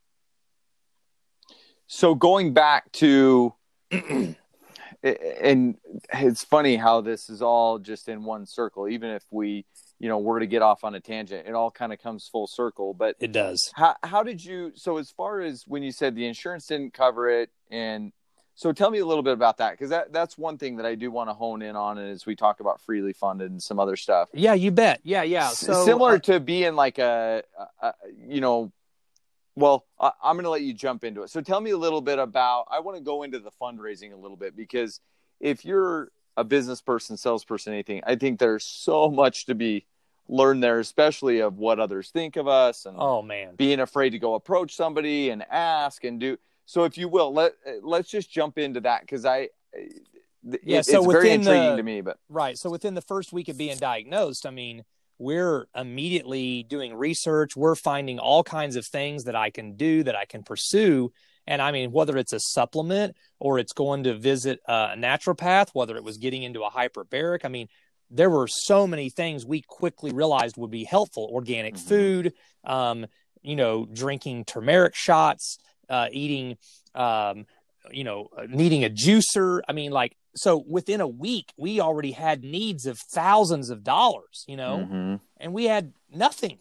So going back to, and it's funny how this is all just in one circle, even if we, you know, were to get off on a tangent, it all kind of comes full circle, but it does. How, how did you, so as far as when you said the insurance didn't cover it, and so tell me a little bit about that, because that, that's one thing that I do want to hone in on as we talk about freely funded and some other stuff. Yeah, you bet. Yeah, yeah. So similar uh, to being like a, a, a you know, well, I, I'm going to let you jump into it. So tell me a little bit about, I want to go into the fundraising a little bit, because if you're a business person, salesperson, anything, I think there's so much to be learned there, especially of what others think of us, and oh man, being afraid to go approach somebody and ask and do. So if you will, let, let's just jump into that, because I, it, yeah, so it's very intriguing the, to me. But right. So within the first week of being diagnosed, I mean, we're immediately doing research. We're finding all kinds of things that I can do, that I can pursue. And I mean, whether it's a supplement or it's going to visit a naturopath, whether it was getting into a hyperbaric, I mean, there were so many things we quickly realized would be helpful. Organic mm-hmm. food, um, you know, drinking turmeric shots, uh, eating, um, you know, needing a juicer. I mean, like, so within a week, we already had needs of thousands of dollars, you know, mm-hmm. and we had nothing.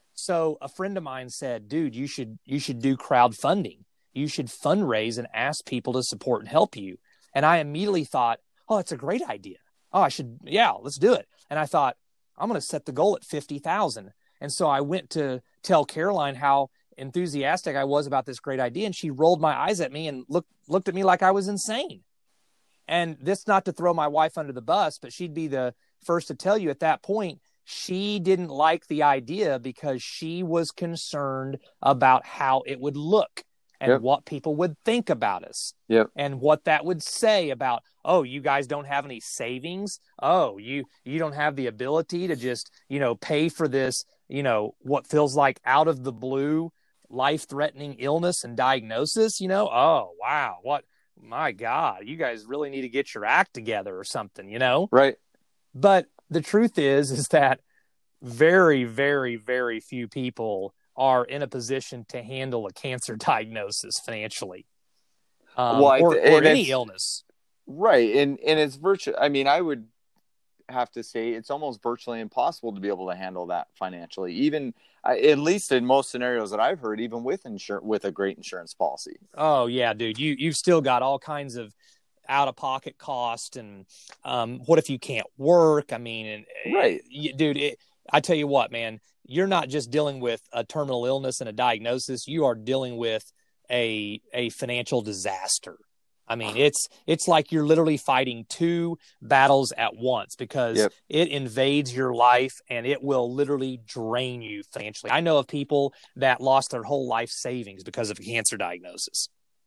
So a friend of mine said, dude, you should, you should do crowdfunding. You should fundraise and ask people to support and help you. And I immediately thought, oh, that's a great idea. Oh, I should, yeah, let's do it. And I thought, I'm going to set the goal at fifty thousand. And so I went to tell Caroline how enthusiastic I was about this great idea. And she rolled my eyes at me and looked, looked at me like I was insane. And this, not to throw my wife under the bus, but she'd be the first to tell you at that point, she didn't like the idea because she was concerned about how it would look and yep. what people would think about us yep. and what that would say about, oh, you guys don't have any savings. Oh, you, you don't have the ability to just, you know, pay for this, you know, what feels like out of the blue, life-threatening illness and diagnosis, you know? Oh, wow. What, my God, you guys really need to get your act together or something, you know? Right. But the truth is, is that very, very, very few people are in a position to handle a cancer diagnosis financially, um, well, or, th- or any illness. Right. And, and it's virtually, I mean, I would have to say it's almost virtually impossible to be able to handle that financially, even uh, at least in most scenarios that I've heard, even with insur- with a great insurance policy. Oh yeah, dude, you, you've still got all kinds of out of pocket cost. And um, what if you can't work? I mean, and right. It, dude, it, I tell you what, man, you're not just dealing with a terminal illness and a diagnosis. You are dealing with a, a financial disaster. I mean, it's, it's like you're literally fighting two battles at once because yep. it invades your life and it will literally drain you financially. I know of people that lost their whole life savings because of a cancer diagnosis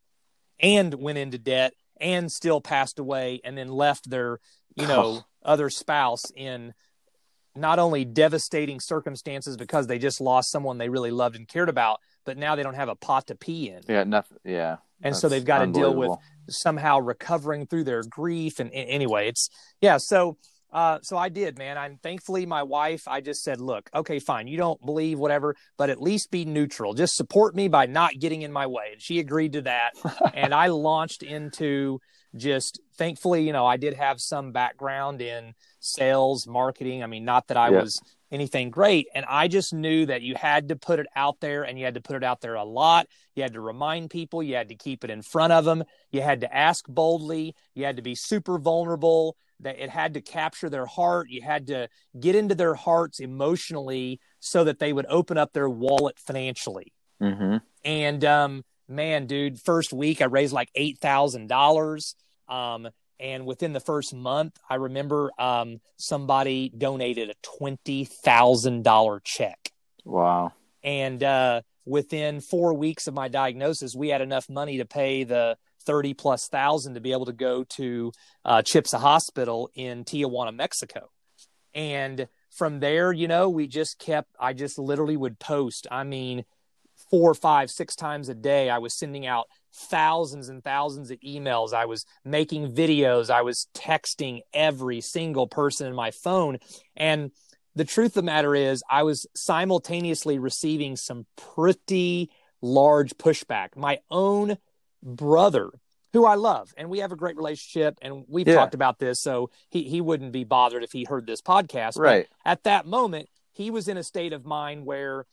and went into debt and still passed away and then left their, you know, other spouse in not only devastating circumstances because they just lost someone they really loved and cared about, but now they don't have a pot to pee in. Yeah, nothing. Yeah. And so they've got to deal with somehow recovering through their grief. And, and anyway, it's, yeah. So, uh, so I did, man. I'm thankfully my wife, I just said, look, okay, fine. You don't believe whatever, but at least be neutral. Just support me by not getting in my way. And she agreed to that. And I launched into just, thankfully, you know, I did have some background in sales, marketing. I mean, not that I yep. was anything great. And I just knew that you had to put it out there and you had to put it out there a lot. You had to remind people, you had to keep it in front of them. You had to ask boldly. You had to be super vulnerable, that it had to capture their heart. You had to get into their hearts emotionally so that they would open up their wallet financially. Mm-hmm. And, um, man, dude, first week I raised like eight thousand dollars. Um, and within the first month, I remember um, somebody donated a twenty thousand dollars check. Wow. And uh, within four weeks of my diagnosis, we had enough money to pay the thirty plus thousand to be able to go to uh, Chipsa Hospital in Tijuana, Mexico. And from there, you know, we just kept, I just literally would post. I mean, four, five, six times a day, I was sending out thousands and thousands of emails. I was making videos. I was texting every single person in my phone. And the truth of the matter is I was simultaneously receiving some pretty large pushback. My own brother, who I love, and we have a great relationship, and we've yeah. talked about this, so he, he wouldn't be bothered if he heard this podcast. Right. But at that moment, he was in a state of mind where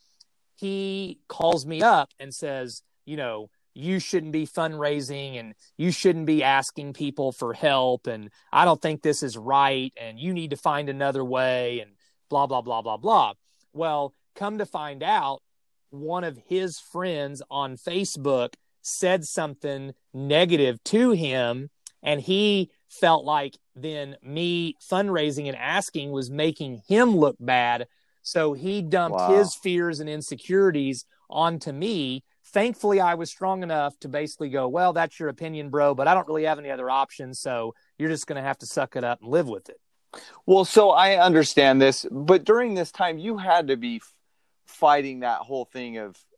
he calls me up and says, you know, you shouldn't be fundraising and you shouldn't be asking people for help. And I don't think this is right. And you need to find another way and blah, blah, blah, blah, blah. Well, come to find out, one of his friends on Facebook said something negative to him. And he felt like then me fundraising and asking was making him look bad. So he dumped wow. his fears and insecurities onto me. Thankfully, I was strong enough to basically go, well, that's your opinion, bro, but I don't really have any other options. So you're just going to have to suck it up and live with it. Well, so I understand this, but during this time, you had to be f- fighting that whole thing of,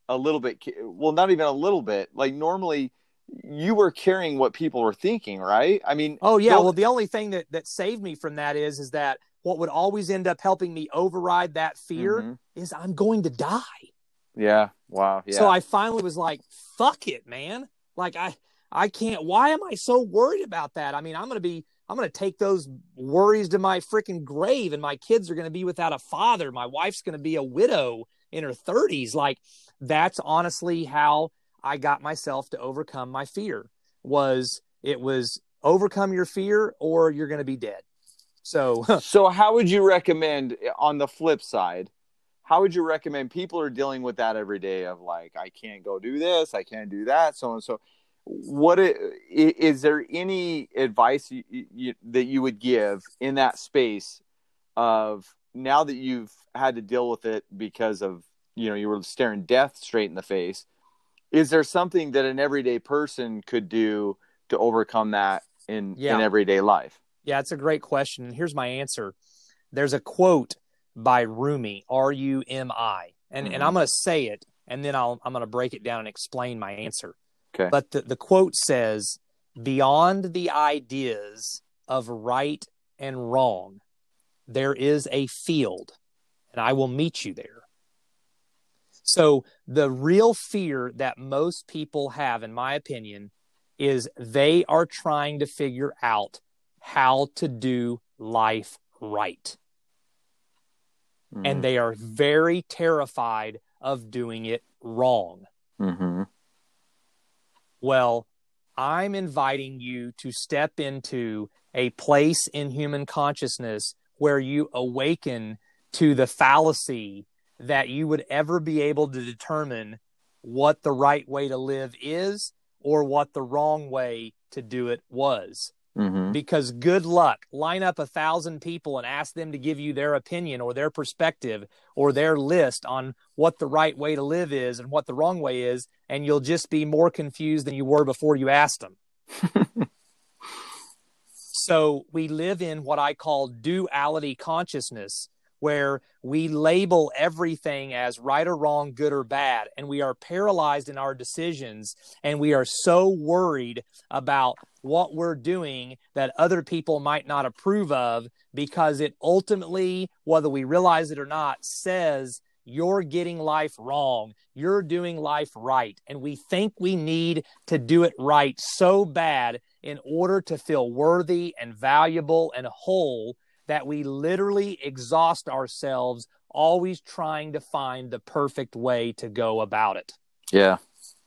a little bit, well, not even a little bit, like normally you were caring what people were thinking, right? I mean, oh yeah. Well, the only thing that, that saved me from that is, is that what would always end up helping me override that fear mm-hmm. is I'm going to die. Yeah. Wow. Yeah. So I finally was like, fuck it, man. Like I, I can't, why am I so worried about that? I mean, I'm going to be, I'm going to take those worries to my freaking grave, and my kids are going to be without a father. My wife's going to be a widow in her thirties. Like, that's honestly how I got myself to overcome my fear. Was it was overcome your fear or you're going to be dead. So, so how would you recommend, on the flip side, how would you recommend people are dealing with that every day of like, I can't go do this, I can't do that, so and so. What is there any advice you, you, that you would give in that space of, now that you've had to deal with it because of, you know, you were staring death straight in the face, is there something that an everyday person could do to overcome that in, yeah. in everyday life? Yeah, it's a great question. And here's my answer. There's a quote by Rumi, R U M I, and, mm-hmm. and I'm going to say it, and then I'll, I'm going to break it down and explain my answer. Okay. But the, the quote says, beyond the ideas of right and wrong, there is a field, and I will meet you there. So the real fear that most people have, in my opinion, is they are trying to figure out how to do life right. Mm-hmm. And they are very terrified of doing it wrong. Mm-hmm. Well, I'm inviting you to step into a place in human consciousness where you awaken to the fallacy that you would ever be able to determine what the right way to live is or what the wrong way to do it was. Mm-hmm. Because good luck, line up a thousand people and ask them to give you their opinion or their perspective or their list on what the right way to live is and what the wrong way is, and you'll just be more confused than you were before you asked them. So we live in what I call duality consciousness, where we label everything as right or wrong, good or bad, and we are paralyzed in our decisions, and we are so worried about what we're doing that other people might not approve of, because it ultimately, whether we realize it or not, says you're getting life wrong, you're doing life right, and we think we need to do it right so bad in order to feel worthy and valuable and whole that we literally exhaust ourselves always trying to find the perfect way to go about it. Yeah.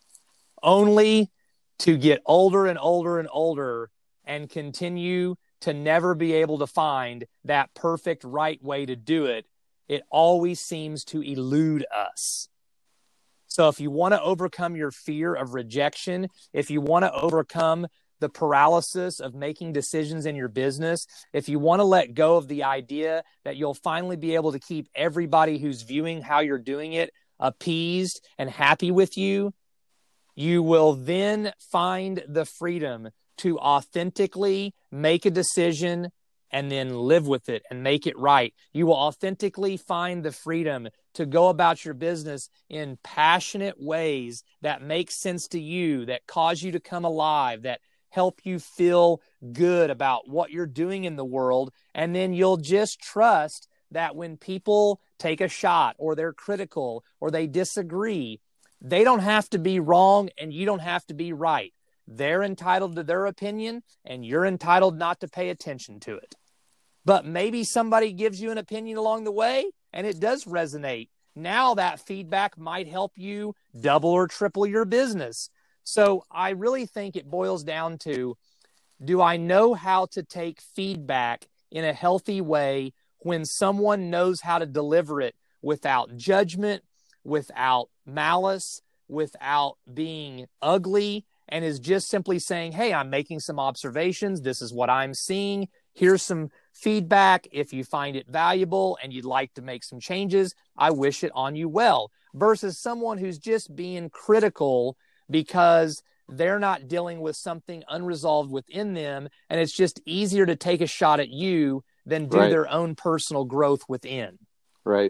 Only to get older and older and older and continue to never be able to find that perfect right way to do it. It always seems to elude us. So if you want to overcome your fear of rejection, if you want to overcome the paralysis of making decisions in your business, if you want to let go of the idea that you'll finally be able to keep everybody who's viewing how you're doing it appeased and happy with you, you will then find the freedom to authentically make a decision and then live with it and make it right. You will authentically find the freedom to go about your business in passionate ways that make sense to you, that cause you to come alive, that help you feel good about what you're doing in the world. And then you'll just trust that when people take a shot or they're critical or they disagree, they don't have to be wrong and you don't have to be right. They're entitled to their opinion and you're entitled not to pay attention to it. But maybe somebody gives you an opinion along the way and it does resonate. Now that feedback might help you double or triple your business. So I really think it boils down to, do I know how to take feedback in a healthy way when someone knows how to deliver it without judgment, without malice, without being ugly, and is just simply saying, hey, I'm making some observations. This is what I'm seeing. Here's some feedback. If you find it valuable and you'd like to make some changes, I wish it on you well. Versus someone who's just being critical because they're not dealing with something unresolved within them, and it's just easier to take a shot at you than do right. their own personal growth within. Right.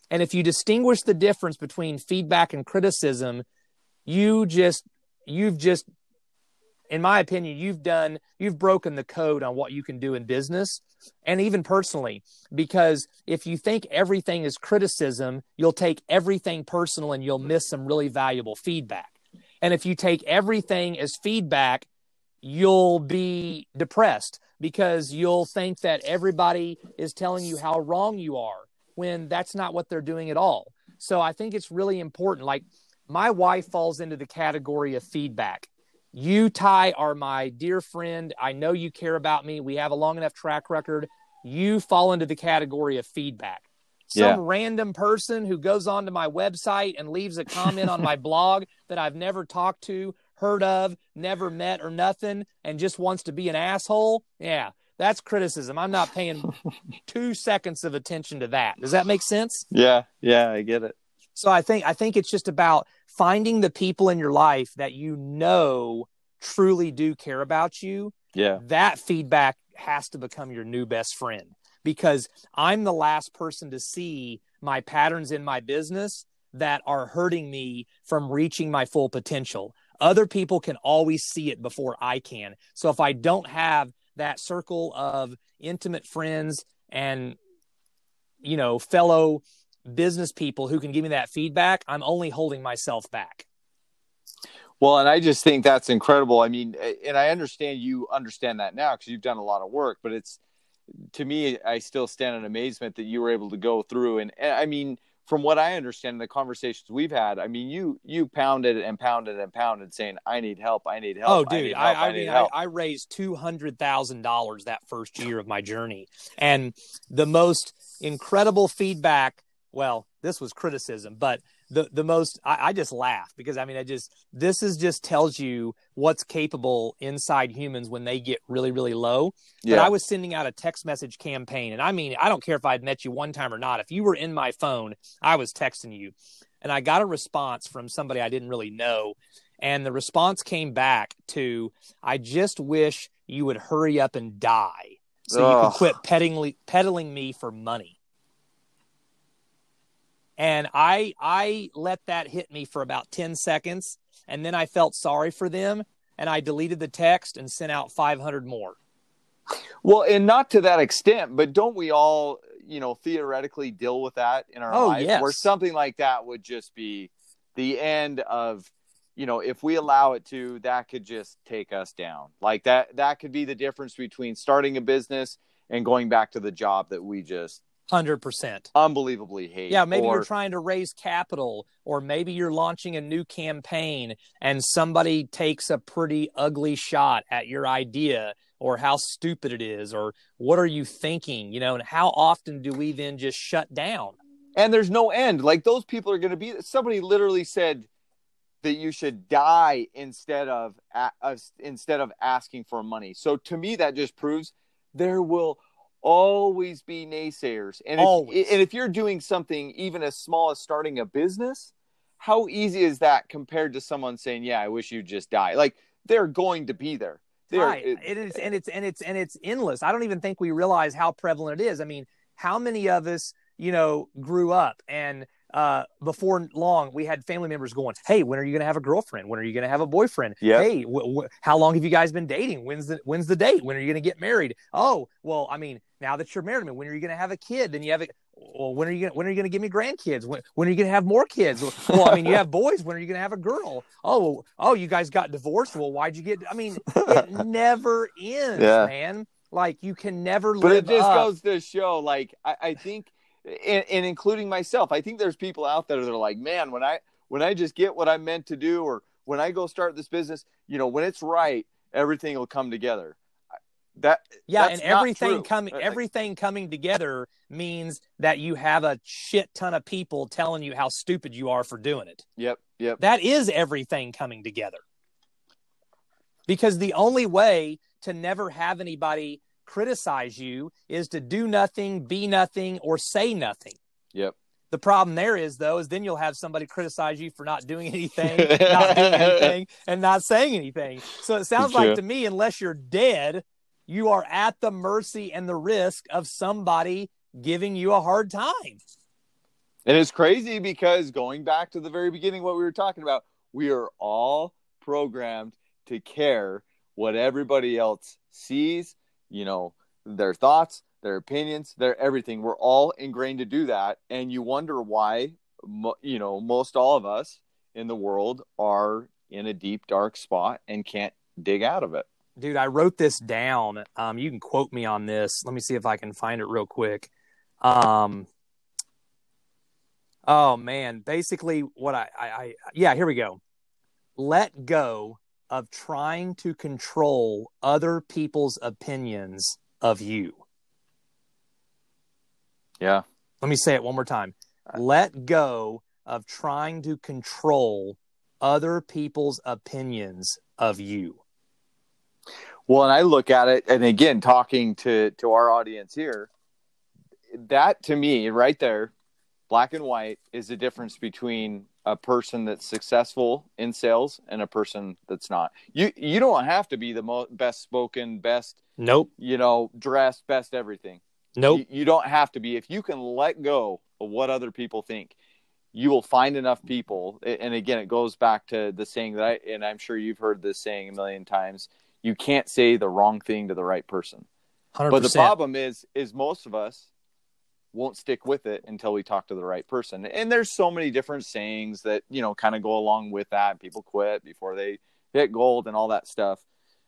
And if you distinguish the difference between feedback and criticism, you just, you've just, in my opinion, you've done, you've broken the code on what you can do in business and even personally, because if you think everything is criticism, you'll take everything personal and you'll miss some really valuable feedback. And if you take everything as feedback, you'll be depressed because you'll think that everybody is telling you how wrong you are when that's not what they're doing at all. So I think it's really important. Like my wife falls into the category of feedback. You, Ty, are my dear friend. I know you care about me. We have a long enough track record. You fall into the category of feedback. Some Yeah. random person who goes onto my website and leaves a comment on my blog that I've never talked to, heard of, never met or nothing, and just wants to be an asshole. Yeah, that's criticism. I'm not paying two seconds of attention to that. Does that make sense? Yeah. Yeah. I get it. So I think I think it's just about finding the people in your life that you know truly do care about you. Yeah. That feedback has to become your new best friend, because I'm the last person to see my patterns in my business that are hurting me from reaching my full potential. Other people can always see it before I can. So if I don't have that circle of intimate friends and, you know, fellow business people who can give me that feedback, I'm only holding myself back. Well, and I just think that's incredible. I mean, and I understand you understand that now because you've done a lot of work, but it's, to me, I still stand in amazement that you were able to go through. And, and I mean, from what I understand in the conversations we've had, I mean, you, you pounded and pounded and pounded saying, I need help. I need help. Oh, dude, I, help, I, I, I mean, I, I raised two hundred thousand dollars that first year of my journey. And the most incredible feedback, well, this was criticism, but the, the most, I, I just laugh because I mean, I just, this is just tells you what's capable inside humans when they get really, really low. Yeah. But I was sending out a text message campaign. And I mean, I don't care if I'd met you one time or not. If you were in my phone, I was texting you and I got a response from somebody I didn't really know. And the response came back to, I just wish you would hurry up and die so Ugh. you could quit peddling, peddling me for money. And I I let that hit me for about ten seconds, and then I felt sorry for them, and I deleted the text and sent out five hundred more. Well, and not to that extent, but don't we all, you know, theoretically deal with that in our Oh, life? yes. Where something like that would just be the end of, you know, if we allow it to, that could just take us down. Like that, that could be the difference between starting a business and going back to the job that we just one hundred percent. unbelievably hate. Yeah, maybe or, you're trying to raise capital, or maybe you're launching a new campaign and somebody takes a pretty ugly shot at your idea or how stupid it is or what are you thinking, you know, and how often do we then just shut down? And there's no end. Like those people are going to be, somebody literally said that you should die instead of, uh, instead of asking for money. So to me, that just proves there will always be naysayers. And if, and if you're doing something even as small as starting a business, how easy is that compared to someone saying, yeah, I wish you'd just die? Like they're going to be there. Right. It, it is, and it's, and it's, and it's endless. I don't even think we realize how prevalent it is. I mean, how many of us, you know, grew up and, uh, before long, we had family members going, hey, when are you going to have a girlfriend? When are you going to have a boyfriend? Yep. Hey, w- w- how long have you guys been dating? When's the, when's the date? When are you going to get married? Oh, well, I mean, now that you're married, I mean, when are you going to have a kid? Then you have a, well, when are you going to, when are you going to give me grandkids? When, when are you going to have more kids? Well, I mean, you have boys. When are you going to have a girl? Oh, oh, you guys got divorced. Well, why'd you get, I mean, it never ends, yeah. man. Like you can never live But it just up. goes to show, like, I, I think, and, and including myself, I think there's people out there that are like, man, when I, when I just get what I'm meant to do, or when I go start this business, you know, when it's right, everything will come together. That yeah, and everything coming, everything coming together means that you have a shit ton of people telling you how stupid you are for doing it. Yep, yep. That is everything coming together. Because the only way to never have anybody criticize you is to do nothing, be nothing, or say nothing. Yep. The problem there is, though, is then you'll have somebody criticize you for not doing anything, not doing anything, and not saying anything. So it sounds like to me, unless you're dead, you are at the mercy and the risk of somebody giving you a hard time. And it's crazy because going back to the very beginning, what we were talking about, we are all programmed to care what everybody else sees, you know, their thoughts, their opinions, their everything. We're all ingrained to do that. And you wonder why, you know, most all of us in the world are in a deep, dark spot and can't dig out of it. Dude, I wrote this down. Um, you can quote me on this. Let me see if I can find it real quick. Um, oh man, basically what I, I, I, yeah, here we go. Let go of trying to control other people's opinions of you. Yeah. Let me say it one more time. Let go of trying to control other people's opinions of you. Well, and I look at it, and again, talking to, to our audience here, that to me right there, black and white, is the difference between a person that's successful in sales and a person that's not. You you don't have to be the most best spoken, best, nope, you know, dressed, best everything. Nope. You, you don't have to be. If you can let go of what other people think, you will find enough people. And again, it goes back to the saying that I, and I'm sure you've heard this saying a million times, you can't say the wrong thing to the right person. one hundred percent. But the problem is, is most of us won't stick with it until we talk to the right person. And there's so many different sayings that, you know, kind of go along with that. People quit before they hit gold and all that stuff.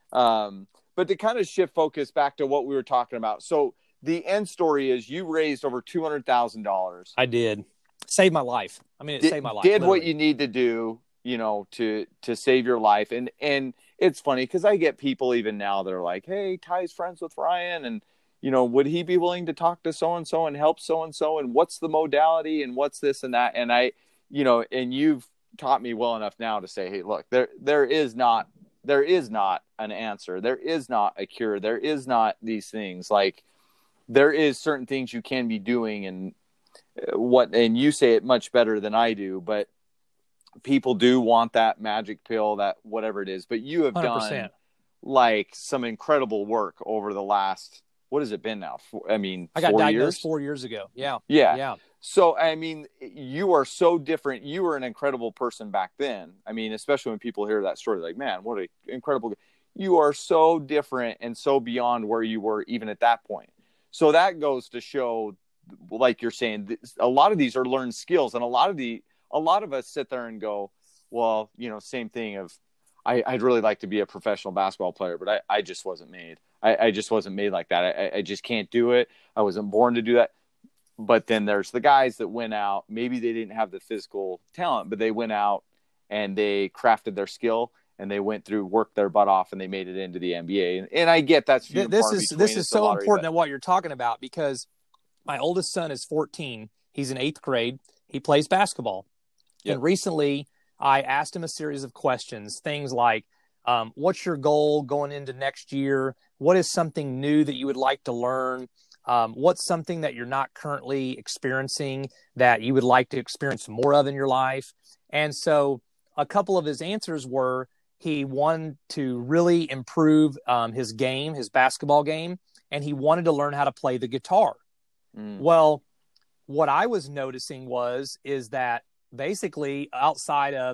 Um, but to kind of shift focus back to what we were talking about. So the end story is you raised over two hundred thousand dollars. I did. Saved my life. I mean, it did, saved my life. Did literally. what you need to do, you know, to, to save your life. And, and it's funny because I get people even now that are like, hey, Ty's friends with Ryan. And, you know, would he be willing to talk to so-and-so and help so-and-so? And what's the modality and what's this and that? And I, you know, and you've taught me well enough now to say, hey, look, there, there is not, there is not an answer. There is not a cure. There is not these things. Like, there is certain things you can be doing, and what, and you say it much better than I do, but people do want that magic pill, that whatever it is, but you have one hundred percent done like some incredible work over the last, what has it been now? Four, I mean, I got four diagnosed years? four years ago. Yeah. Yeah. Yeah. So, I mean, you are so different. You were an incredible person back then. I mean, especially when people hear that story, like, man, what an incredible, you are so different and so beyond where you were even at that point. So that goes to show, like you're saying, a lot of these are learned skills. And a lot of the, a lot of us sit there and go, well, you know, same thing of, I, I'd really like to be a professional basketball player, but I, I just wasn't made. I, I just wasn't made like that. I, I just can't do it. I wasn't born to do that. But then there's the guys that went out, maybe they didn't have the physical talent, but they went out and they crafted their skill and they went through, worked their butt off, and they made it into the N B A. And, and I get that's few this is this is so lottery, important but... at what you're talking about, because my oldest son is fourteen. He's in eighth grade. He plays basketball. Yep. And recently I asked him a series of questions, things like, um, what's your goal going into next year? What is something new that you would like to learn? Um, what's something that you're not currently experiencing that you would like to experience more of in your life? And so a couple of his answers were, he wanted to really improve um, his game, his basketball game, and he wanted to learn how to play the guitar. Mm. Well, what I was noticing was, is that basically outside of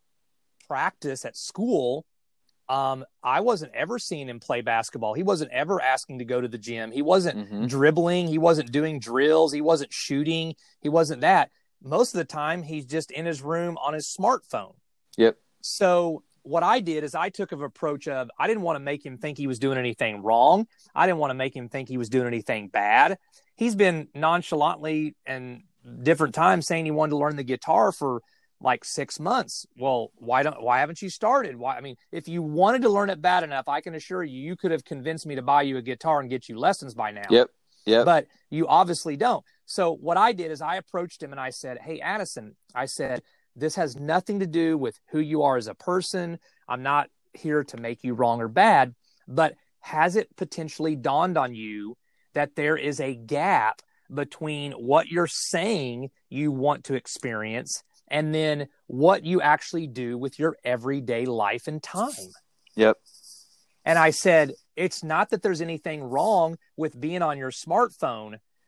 practice at school, um, I wasn't ever seeing him play basketball. He wasn't ever asking to go to the gym. He wasn't mm-hmm. dribbling. He wasn't doing drills. He wasn't shooting. He wasn't that. Most of the time, he's just in his room on his smartphone. Yep. So what I did is I took an approach of, I didn't want to make him think he was doing anything wrong. I didn't want to make him think he was doing anything bad. He's been nonchalantly and different times saying he wanted to learn the guitar for like six months. Well, why don't, why haven't you started? Why? I mean, if you wanted to learn it bad enough, I can assure you, you could have convinced me to buy you a guitar and get you lessons by now. Yep. Yep. But you obviously don't. So what I did is I approached him and I said, hey, Addison, I said, this has nothing to do with who you are as a person. I'm not here to make you wrong or bad, but has it potentially dawned on you that there is a gap between what you're saying you want to experience and then what you actually do with your everyday life and time? Yep. And I said, it's not that there's anything wrong with being on your smartphone,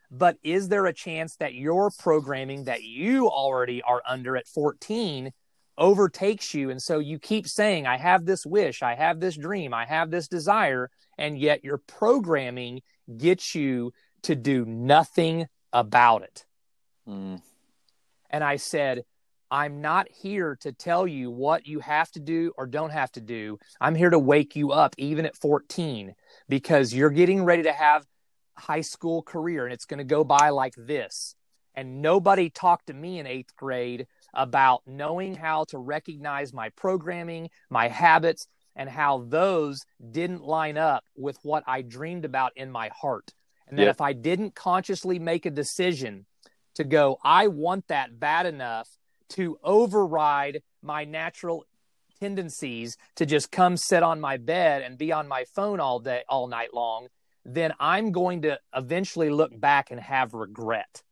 But is there a chance that your programming that you already are under at fourteen overtakes you? And so you keep saying, I have this wish, I have this dream, I have this desire, and yet your programming gets you to do nothing about it. Mm. And I said, I'm not here to tell you what you have to do or don't have to do. I'm here to wake you up even at fourteen, because you're getting ready to have a high school career and it's going to go by like this. And nobody talked to me in eighth grade about knowing how to recognize my programming, my habits, and how those didn't line up with what I dreamed about in my heart. And that Yep. if I didn't consciously make a decision to go, I want that bad enough to override my natural tendencies to just come sit on my bed and be on my phone all day, all night long, then I'm going to eventually look back and have regret.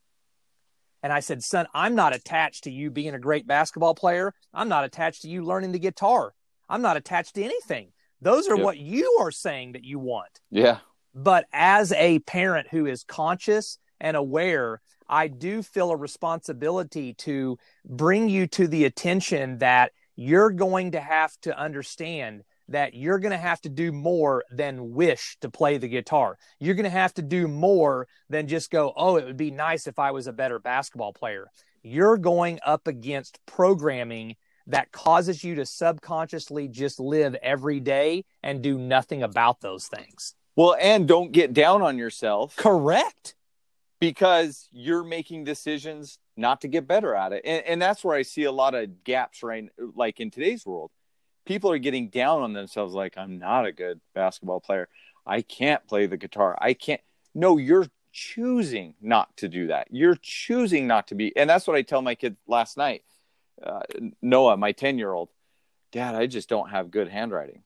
And I said, son, I'm not attached to you being a great basketball player. I'm not attached to you learning the guitar. I'm not attached to anything. Those are Yep. what you are saying that you want. Yeah. But as a parent who is conscious and aware, I do feel a responsibility to bring you to the attention that you're going to have to understand that you're going to have to do more than wish to play the guitar. You're going to have to do more than just go, oh, it would be nice if I was a better basketball player. You're going up against programming that causes you to subconsciously just live every day and do nothing about those things. Well, and don't get down on yourself. Correct. Because you're making decisions not to get better at it. And, and that's where I see a lot of gaps, right? Like in today's world, people are getting down on themselves. Like, I'm not a good basketball player. I can't play the guitar. I can't. No, you're choosing not to do that. You're choosing not to be. And that's what I tell my kid last night. Uh, Noah, my ten year old, Dad, I just don't have good handwriting.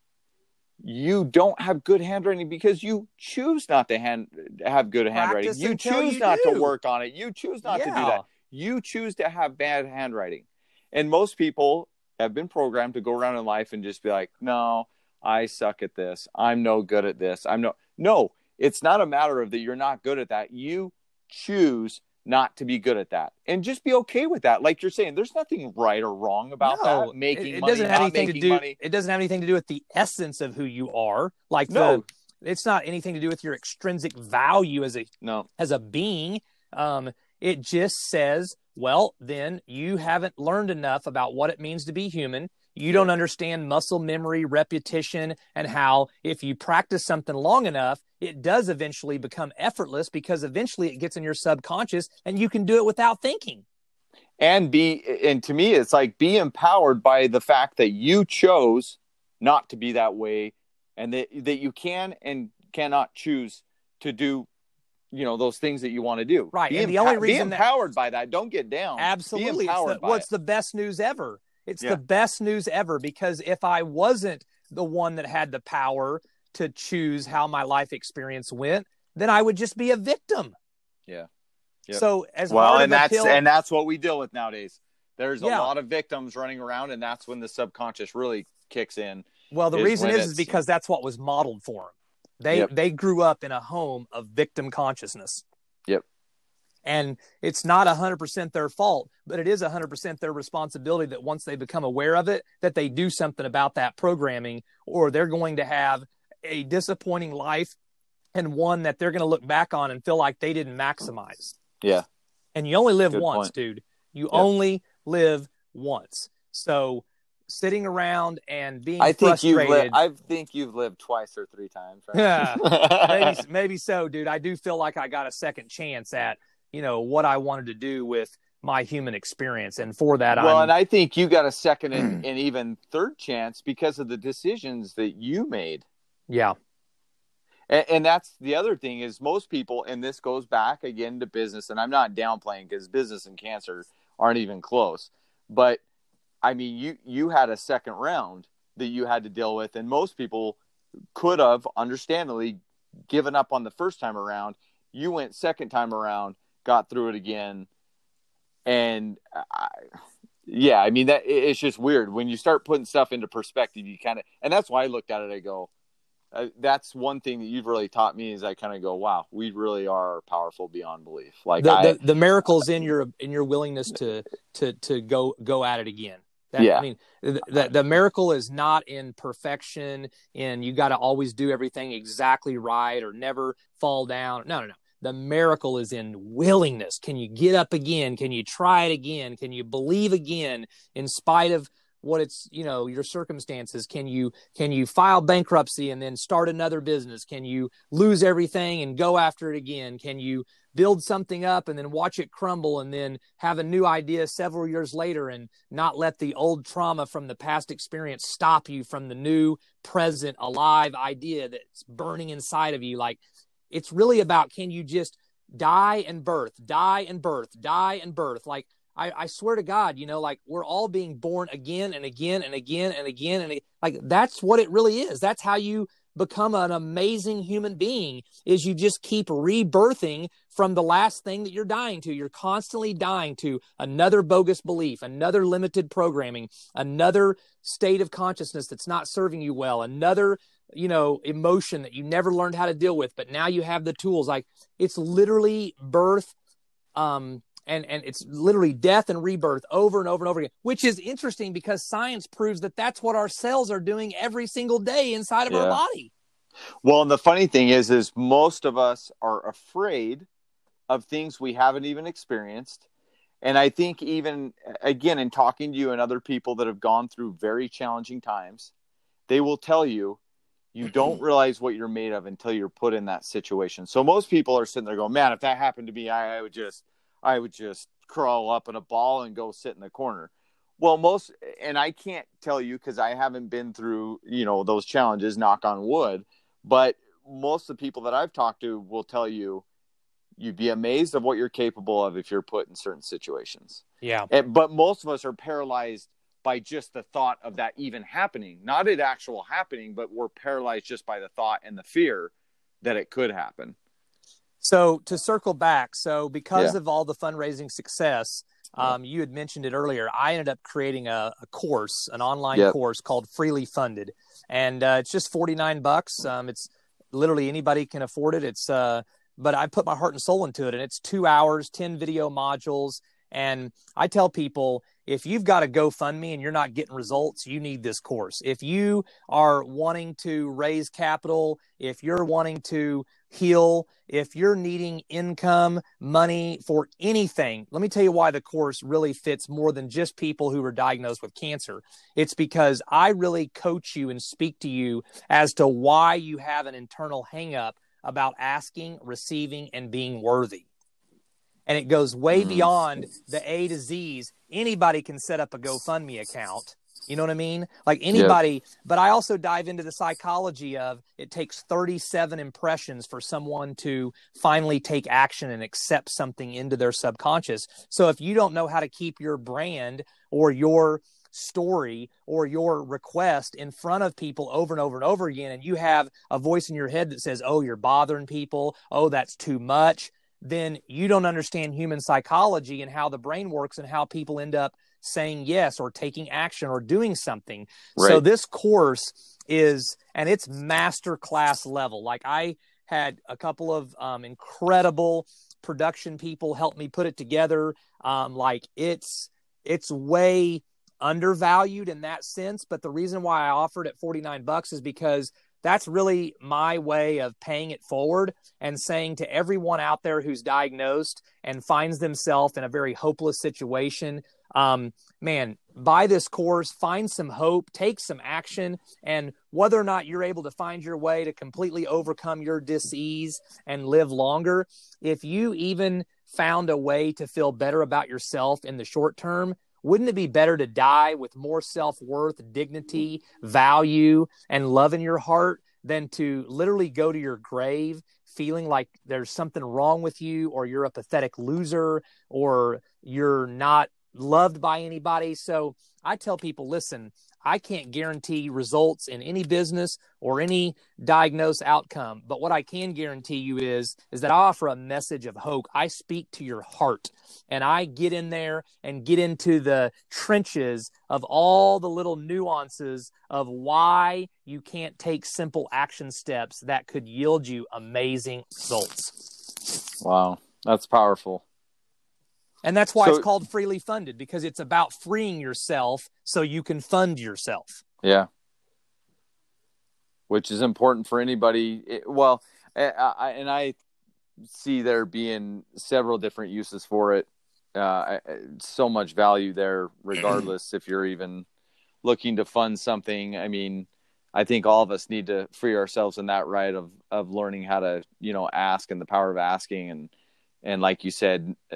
You don't have good handwriting because you choose not to hand, have good handwriting. Practice You until choose you not do. to work on it. You choose not to do Yeah. that. You choose to have bad handwriting. And most people have been programmed to go around in life and just be like, no, I suck at this. I'm no good at this. I'm no, no, it's not a matter of that you're not good at that. You choose not to be good at that, and just be okay with that. Like you're saying, there's nothing right or wrong about No, that. Making it, it money, doesn't have not anything to making do. money. It doesn't have anything to do with the essence of who you are. Like No. the, it's not anything to do with your extrinsic value as a No. as a being. Um, it just says, well, then you haven't learned enough about what it means to be human. You don't understand muscle memory, repetition, and how if you practice something long enough, it does eventually become effortless, because eventually it gets in your subconscious and you can do it without thinking. And be, and to me, it's like be empowered by the fact that you chose not to be that way, and that, that you can and cannot choose to do, you know, those things that you want to do. Right. Be, And the empo- only be reason that- empowered by that. Don't get down. Absolutely. Be It's empowered the, by what's it. the best news ever? It's Yeah. the best news ever, because if I wasn't the one that had the power to choose how my life experience went, then I would just be a victim. Yeah. Yep. So as Well, hard and of a that's pill, and that's what we deal with nowadays. There's Yeah. a lot of victims running around, and that's when the subconscious really kicks in. well, the is reason when is, is it's- because that's what was modeled for them. They Yep. they grew up in a home of victim consciousness. Yep. And it's not one hundred percent their fault, but it is one hundred percent their responsibility that once they become aware of it, that they do something about that programming, or they're going to have a disappointing life, and one that they're going to look back on and feel like they didn't maximize. Yeah. And you only live Good once, point. dude. You Yep. only live once. So sitting around and being I think you've frustrated. lived. I think you've lived twice or three times. Right? Yeah, maybe, maybe so, dude. I do feel like I got a second chance at, you know, what I wanted to do with my human experience. And for that, well, I'm, and I think you got a second and, and even third chance because of the decisions that you made. yeah, And, and that's the other thing is most people, and this goes back again to business, and I'm not downplaying because business and cancer aren't even close. But I mean, you, you had a second round that you had to deal with, and most people could have understandably given up on the first time around. You went second time around, got through it again. And I, yeah, I mean, that it's just weird when you start putting stuff into perspective, you kind of, and that's why I looked at it. I go, uh, that's one thing that you've really taught me is I kind of go, wow, we really are powerful beyond belief. Like the, I, the, the miracle's in your, in your willingness to, to, to go, go at it again. That, yeah, I mean, the, the, the miracle is not in perfection and you got to always do everything exactly right or never fall down. No, no, no. The miracle is in willingness. Can you get up again? Can you try it again? Can you believe again in spite of what it's, you know, your circumstances? Can you, can you file bankruptcy and then start another business? Can you lose everything and go after it again? Can you build something up and then watch it crumble and then have a new idea several years later and not let the old trauma from the past experience stop you from the new, present, alive idea that's burning inside of you? Like, it's really about, can you just die and birth, die and birth, die and birth? Like, I, I swear to God, you know, like we're all being born again and again and again and again. And like, that's what it really is. That's how you become an amazing human being, is you just keep rebirthing from the last thing that you're dying to. You're constantly dying to another bogus belief, another limited programming, another state of consciousness that's not serving you well, another, you know, emotion that you never learned how to deal with, but now you have the tools. Like, it's literally birth, um, and, and it's literally death and rebirth over and over and over again, which is interesting because science proves that that's what our cells are doing every single day inside of yeah. our body. Well, and the funny thing is, is most of us are afraid of things we haven't even experienced. And I think even, again, in talking to you and other people that have gone through very challenging times, they will tell you, you don't realize what you're made of until you're put in that situation. So most people are sitting there going, man, if that happened to me, I, I would just, I would just crawl up in a ball and go sit in the corner. Well, most, and I can't tell you because I haven't been through, you know, those challenges, knock on wood, but most of the people that I've talked to will tell you, you'd be amazed of what you're capable of if you're put in certain situations. Yeah. And, but most of us are paralyzed by just the thought of that even happening, not it actual happening, but we're paralyzed just by the thought and the fear that it could happen. So to circle back, so because Yeah. of all the fundraising success, um, you had mentioned it earlier, I ended up creating a, a course, an online Yep. course called Freely Funded. And uh, it's just forty-nine bucks. Um, it's literally anybody can afford it. It's, uh, but I put my heart and soul into it, and it's two hours, ten video modules. And I tell people, if you've got a GoFundMe and you're not getting results, you need this course. If you are wanting to raise capital, if you're wanting to heal, if you're needing income, money for anything, let me tell you why the course really fits more than just people who were diagnosed with cancer. It's because I really coach you and speak to you as to why you have an internal hang up about asking, receiving, and being worthy. And it goes way beyond the A to Z's. Anybody can set up a GoFundMe account. You know what I mean? Like anybody, yep. But I also dive into the psychology of it takes thirty-seven impressions for someone to finally take action and accept something into their subconscious. So if you don't know how to keep your brand or your story or your request in front of people over and over and over again, and you have a voice in your head that says, oh, you're bothering people, oh, that's too much, then you don't understand human psychology and how the brain works and how people end up saying yes or taking action or doing something. Right. So this course is, and it's master class level. Like I had a couple of um, incredible production people help me put it together. Um, like it's, it's way undervalued in that sense. But the reason why I offered it forty-nine bucks is because that's really my way of paying it forward and saying to everyone out there who's diagnosed and finds themselves in a very hopeless situation, um, man, buy this course, find some hope, take some action, and whether or not you're able to find your way to completely overcome your dis-ease and live longer, if you even found a way to feel better about yourself in the short term, wouldn't it be better to die with more self-worth, dignity, value, and love in your heart than to literally go to your grave feeling like there's something wrong with you or you're a pathetic loser or you're not loved by anybody. So I tell people, listen, I can't guarantee results in any business or any diagnosed outcome. But what I can guarantee you is, is that I offer a message of hope. I speak to your heart, and I get in there and get into the trenches of all the little nuances of why you can't take simple action steps that could yield you amazing results. Wow. That's powerful. And that's why So- it's called Freely Funded, because it's about freeing yourself so you can fund yourself. Yeah. Which is important for anybody. It- well, I, I, and I see there being several different uses for it. Uh, I- I- so much value there, regardless if you're even looking to fund something. I mean, I think all of us need to free ourselves in that right of, of learning how to, you know, ask, and the power of asking. And, and like you said, uh,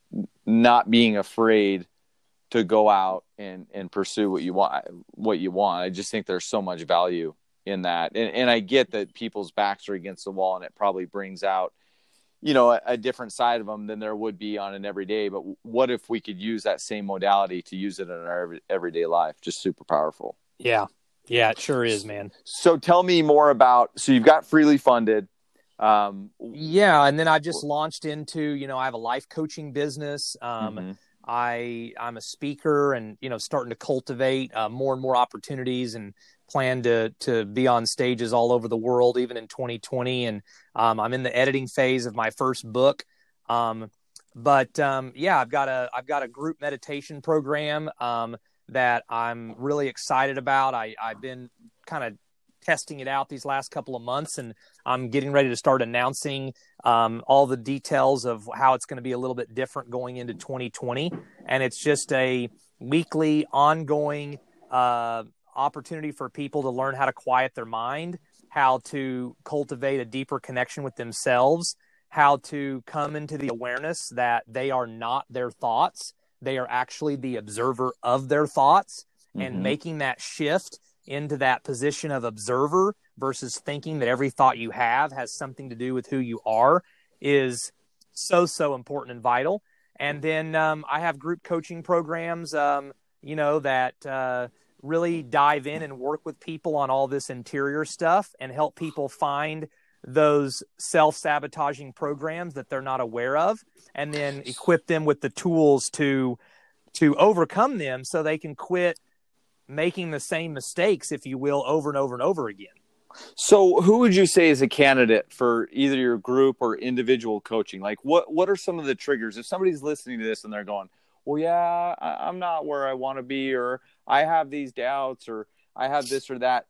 not being afraid to go out and, and pursue what you want, what you want. I just think there's so much value in that. And, and I get that people's backs are against the wall, and it probably brings out, you know, a, a different side of them than there would be on an everyday. But what if we could use that same modality to use it in our every, everyday life? Just super powerful. Yeah. Yeah, it sure is, man. So tell me more about, so you've got Freely Funded. Um, Yeah. And then I just launched into, you know, I have a life coaching business. Um, mm-hmm. I, I'm a speaker, and, you know, starting to cultivate uh, more and more opportunities, and plan to, to be on stages all over the world, even in twenty twenty. And um, I'm in the editing phase of my first book. Um, but um, yeah, I've got a, I've got a group meditation program um, that I'm really excited about. I, I've been kind of testing it out these last couple of months, and I'm getting ready to start announcing um, all the details of how it's going to be a little bit different going into twenty twenty. And it's just a weekly, ongoing uh, opportunity for people to learn how to quiet their mind, how to cultivate a deeper connection with themselves, how to come into the awareness that they are not their thoughts. They are actually the observer of their thoughts, Mm-hmm. and making that shift into that position of observer versus thinking that every thought you have has something to do with who you are is so, so important and vital. And then um, I have group coaching programs, um, you know, that uh, really dive in and work with people on all this interior stuff and help people find those self-sabotaging programs that they're not aware of, and then equip them with the tools to to overcome them so they can quit making the same mistakes, if you will, over and over and over again. So who would you say is a candidate for either your group or individual coaching? Like what, what are some of the triggers? If somebody's listening to this and they're going, well, yeah, I, I'm not where I want to be, or I have these doubts, or I have this or that.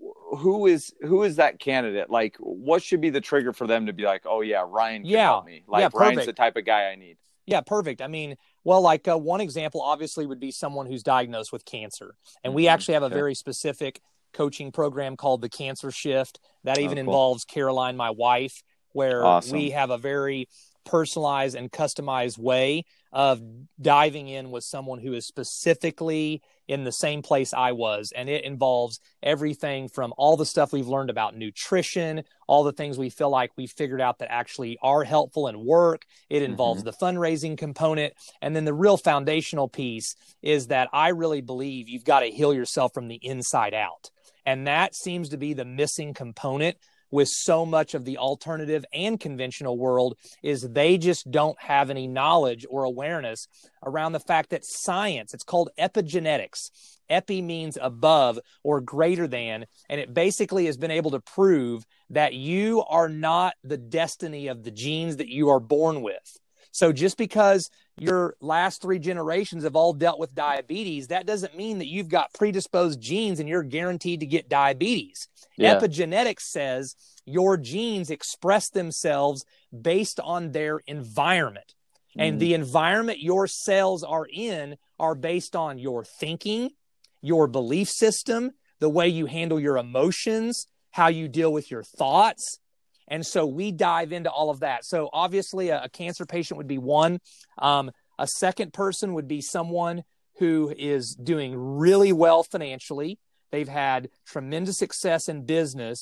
Who is, who is that candidate? Like what should be the trigger for them to be like, oh yeah, Ryan can Yeah. help me. Like Yeah, Ryan's perfect. the type of guy I need. Yeah, perfect. I mean, well, like uh, one example obviously would be someone who's diagnosed with cancer. And we Mhm. actually have a Okay. very specific coaching program called the Cancer Shift that even Oh, cool. involves Caroline, my wife, where Awesome. we have a very personalized and customized way of diving in with someone who is specifically in the same place I was. And it involves everything from all the stuff we've learned about nutrition, all the things we feel like we figured out that actually are helpful and work. It involves Mhm. the fundraising component. And then the real foundational piece is that I really believe you've got to heal yourself from the inside out. And that seems to be the missing component with so much of the alternative and conventional world, is they just don't have any knowledge or awareness around the fact that science, it's called epigenetics. Epi means above or greater than, and it basically has been able to prove that you are not the destiny of the genes that you are born with. So just because your last three generations have all dealt with diabetes, that doesn't mean that you've got predisposed genes and you're guaranteed to get diabetes. Yeah. Epigenetics says your genes express themselves based on their environment. And Mhm. the environment your cells are in are based on your thinking, your belief system, the way you handle your emotions, how you deal with your thoughts. And so we dive into all of that. So obviously a, a cancer patient would be one. Um, a second person would be someone who is doing really well financially. They've had tremendous success in business,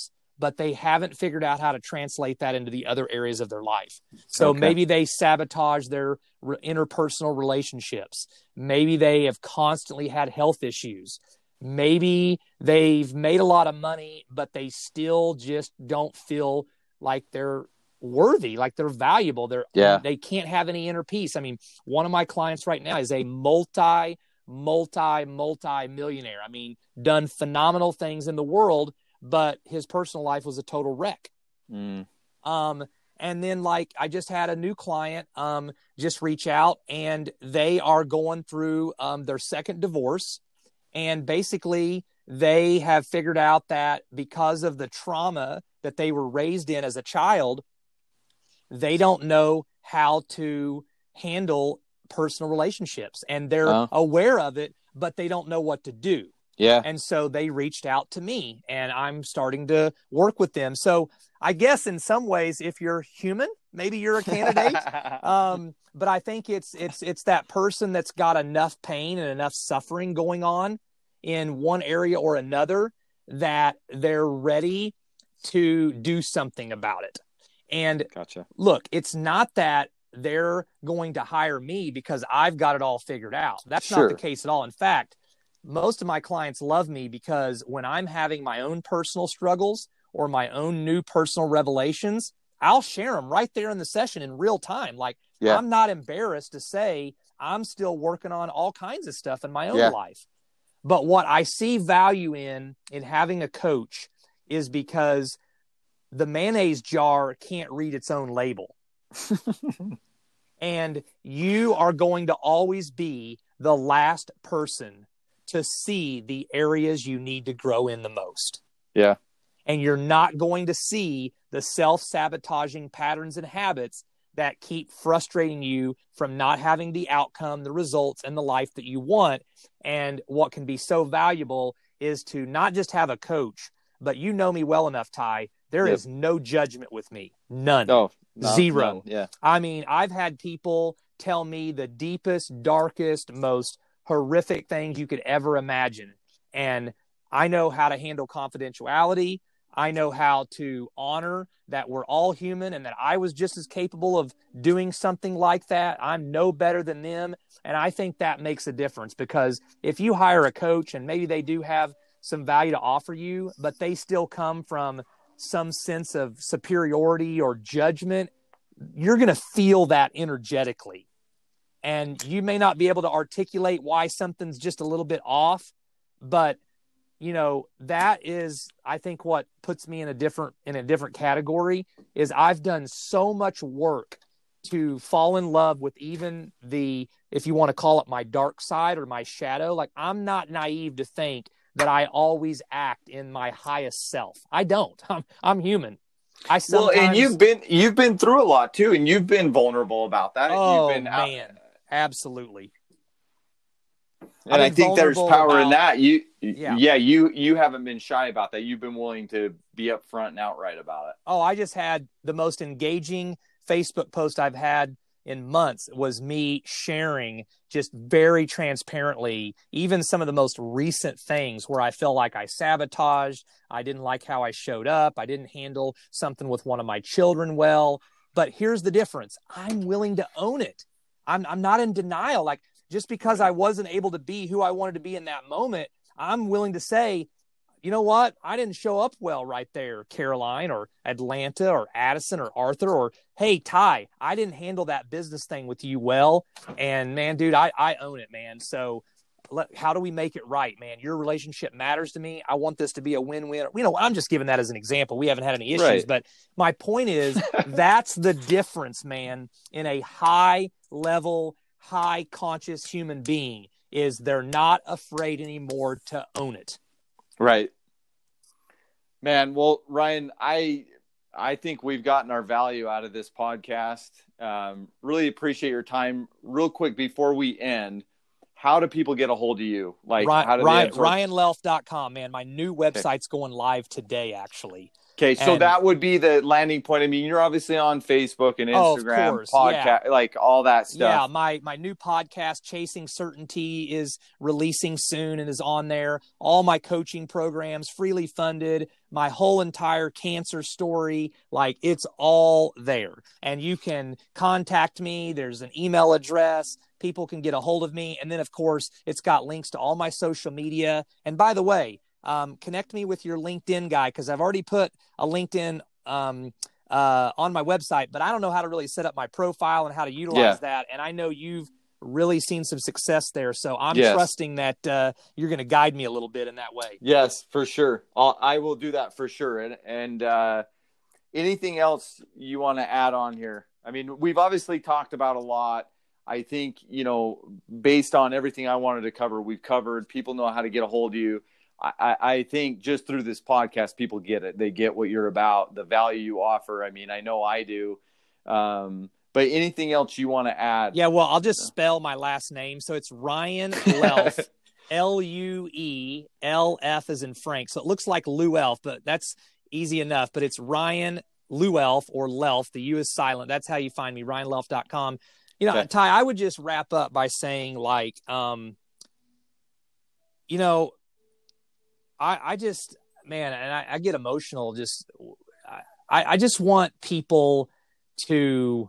but they haven't figured out how to translate that into the other areas of their life. So Okay. maybe they sabotage their re- interpersonal relationships. Maybe they have constantly had health issues. Maybe they've made a lot of money, but they still just don't feel like they're worthy, like they're valuable. They're, Yeah. they can't have any inner peace. I mean, one of my clients right now is a multi, multi, multi millionaire. I mean, done phenomenal things in the world, but his personal life was a total wreck. Mm. Um, and then like I just had a new client um, just reach out, and they are going through um, their second divorce. And basically they have figured out that because of the trauma that they were raised in as a child, they don't know how to handle personal relationships, and they're Oh. aware of it, but they don't know what to do. Yeah. And so they reached out to me, and I'm starting to work with them. So I guess in some ways, if you're human, maybe you're a candidate. um, but I think it's, it's, it's that person that's got enough pain and enough suffering going on in one area or another that they're ready to do something about it. And Gotcha. look, it's not that they're going to hire me because I've got it all figured out. That's Sure. not the case at all. In fact, most of my clients love me because when I'm having my own personal struggles or my own new personal revelations, I'll share them right there in the session in real time. Like, Yeah. I'm not embarrassed to say I'm still working on all kinds of stuff in my own Yeah. life. But what I see value in, in having a coach is because the mayonnaise jar can't read its own label. And you are going to always be the last person to see the areas you need to grow in the most. Yeah. And you're not going to see the self-sabotaging patterns and habits that keep frustrating you from not having the outcome, the results, and the life that you want. And what can be so valuable is to not just have a coach, but you know me well enough, Ty. There Yep. is no judgment with me. None. Oh, no, Zero. none. Yeah. I mean, I've had people tell me the deepest, darkest, most horrific things you could ever imagine. And I know how to handle confidentiality. I know how to honor that we're all human and that I was just as capable of doing something like that. I'm no better than them. And I think that makes a difference, because if you hire a coach and maybe they do have some value to offer you, but they still come from some sense of superiority or judgment, you're going to feel that energetically. And you may not be able to articulate why something's just a little bit off, but you know, that is, I think, what puts me in a different, in a different category is I've done so much work to fall in love with even the, if you want to call it my dark side or my shadow. Like, I'm not naive to think that I always act in my highest self. I don't. I'm, I'm human. I sometimes... Well, and you've been you've been through a lot too, and you've been vulnerable about that. Oh, you've been out... man, absolutely. And I think there's power about... in that. You, yeah. yeah, you you haven't been shy about that. You've been willing to be upfront and outright about it. Oh, I just had the most engaging Facebook post I've had in months was me sharing just very transparently, even some of the most recent things where I felt like I sabotaged. I didn't like how I showed up. I didn't handle something with one of my children well. But here's the difference. I'm willing to own it. I'm I'm not in denial. Like, just because I wasn't able to be who I wanted to be in that moment, I'm willing to say, you know what? I didn't show up well right there, Caroline or Atlanta or Addison or Arthur, or, hey, Ty, I didn't handle that business thing with you well. And man, dude, I, I own it, man. So let, how do we make it right, man? Your relationship matters to me. I want this to be a win-win. You know, I'm just giving that as an example. We haven't had any issues, right. But my point is that's the difference, man, in a high level, high conscious human being is they're not afraid anymore to own it. Right. Man, well, Ryan, I I think we've gotten our value out of this podcast. Um, really appreciate your time. Real quick before we end, how do people get a hold of you? Like, Ryan, how do Ryan, they Ryan Lelf dot com, man. My new website's okay. going live today, actually. Okay, so and, that would be the landing point. I mean, you're obviously on Facebook and Instagram, oh, of course, podcast, yeah. like all that stuff. Yeah, my my new podcast, Chasing Certainty, is releasing soon and is on there. All my coaching programs, freely funded, my whole entire cancer story, like it's all there. And you can contact me. There's an email address. People can get a hold of me. And then, of course, it's got links to all my social media. And by the way, Um, connect me with your LinkedIn guy, because I've already put a LinkedIn um, uh, on my website, but I don't know how to really set up my profile and how to utilize yeah. that. And I know you've really seen some success there. So I'm yes. trusting that uh, you're going to guide me a little bit in that way. Yes, for sure. I'll, I will do that for sure. And, and uh, anything else you want to add on here? I mean, we've obviously talked about a lot. I think, you know, based on everything I wanted to cover, we've covered. People know how to get a hold of you. I, I think just through this podcast, people get it. They get what you're about, the value you offer. I mean, I know I do. Um, but anything else you want to add? Yeah, well, I'll just spell my last name. So it's Ryan Lelf, L U E L F as in Frank. So it looks like Lou Elf, but that's easy enough. But it's Ryan Lou Elf or Lelf. The U is silent. That's how you find me, Ryan Lelf dot com. You know, okay. Ty, I would just wrap up by saying, like, um, you know, I, I just, man, and I, I get emotional. Just, I, I just want people to,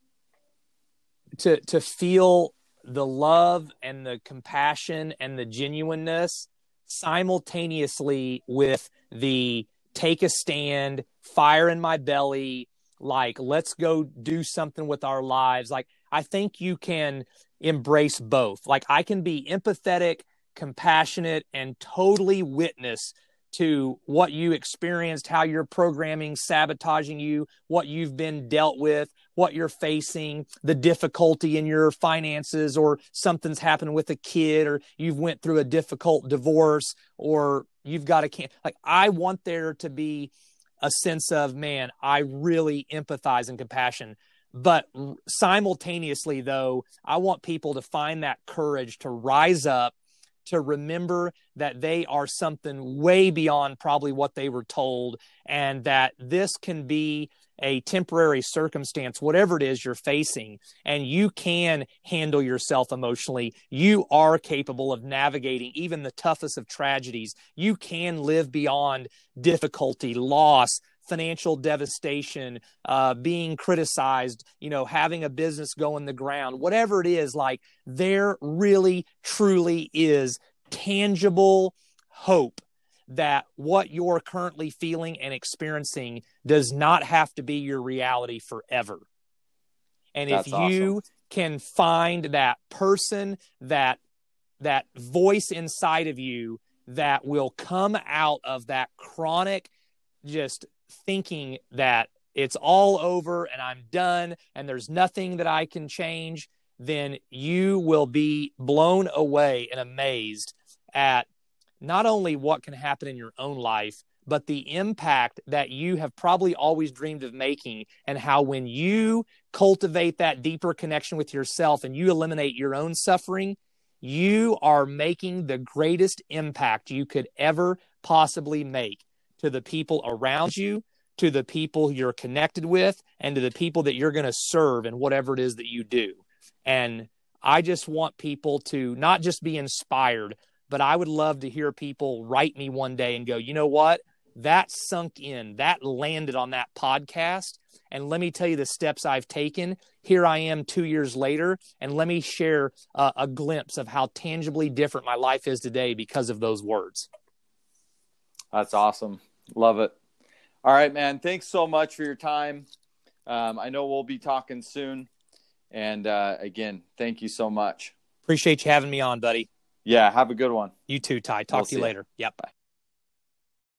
to, to feel the love and the compassion and the genuineness simultaneously with the take a stand, fire in my belly, like, let's go do something with our lives. Like, I think you can embrace both. Like, I can be empathetic, compassionate, and totally witness to what you experienced, how your programming sabotaging you, what you've been dealt with, what you're facing, the difficulty in your finances, or something's happened with a kid, or you've went through a difficult divorce, or you've got a can like I want there to be a sense of, man, I really empathize and compassion. But simultaneously, though, I want people to find that courage to rise up, to remember that they are something way beyond probably what they were told, and that this can be a temporary circumstance, whatever it is you're facing, and you can handle yourself emotionally. You are capable of navigating even the toughest of tragedies. You can live beyond difficulty, loss, financial devastation, uh, being criticized, you know, having a business go in the ground, whatever it is. Like, there really, truly is tangible hope that what you're currently feeling and experiencing does not have to be your reality forever. And That's if you awesome. Can find that person, that, that voice inside of you that will come out of that chronic just thinking that it's all over and I'm done and there's nothing that I can change, then you will be blown away and amazed at not only what can happen in your own life, but the impact that you have probably always dreamed of making, and how when you cultivate that deeper connection with yourself and you eliminate your own suffering, you are making the greatest impact you could ever possibly make to the people around you, to the people you're connected with, and to the people that you're going to serve in whatever it is that you do. And I just want people to not just be inspired, but I would love to hear people write me one day and go, you know what? That sunk in, that landed on that podcast. And let me tell you the steps I've taken. Here I am two years later, and let me share uh, a glimpse of how tangibly different my life is today because of those words. That's awesome. Love it. All right, man. Thanks so much for your time. Um, I know we'll be talking soon. And uh, again, thank you so much. Appreciate you having me on, buddy. Yeah. Have a good one. You too, Ty. Talk we'll to you later. You. Yep. Bye.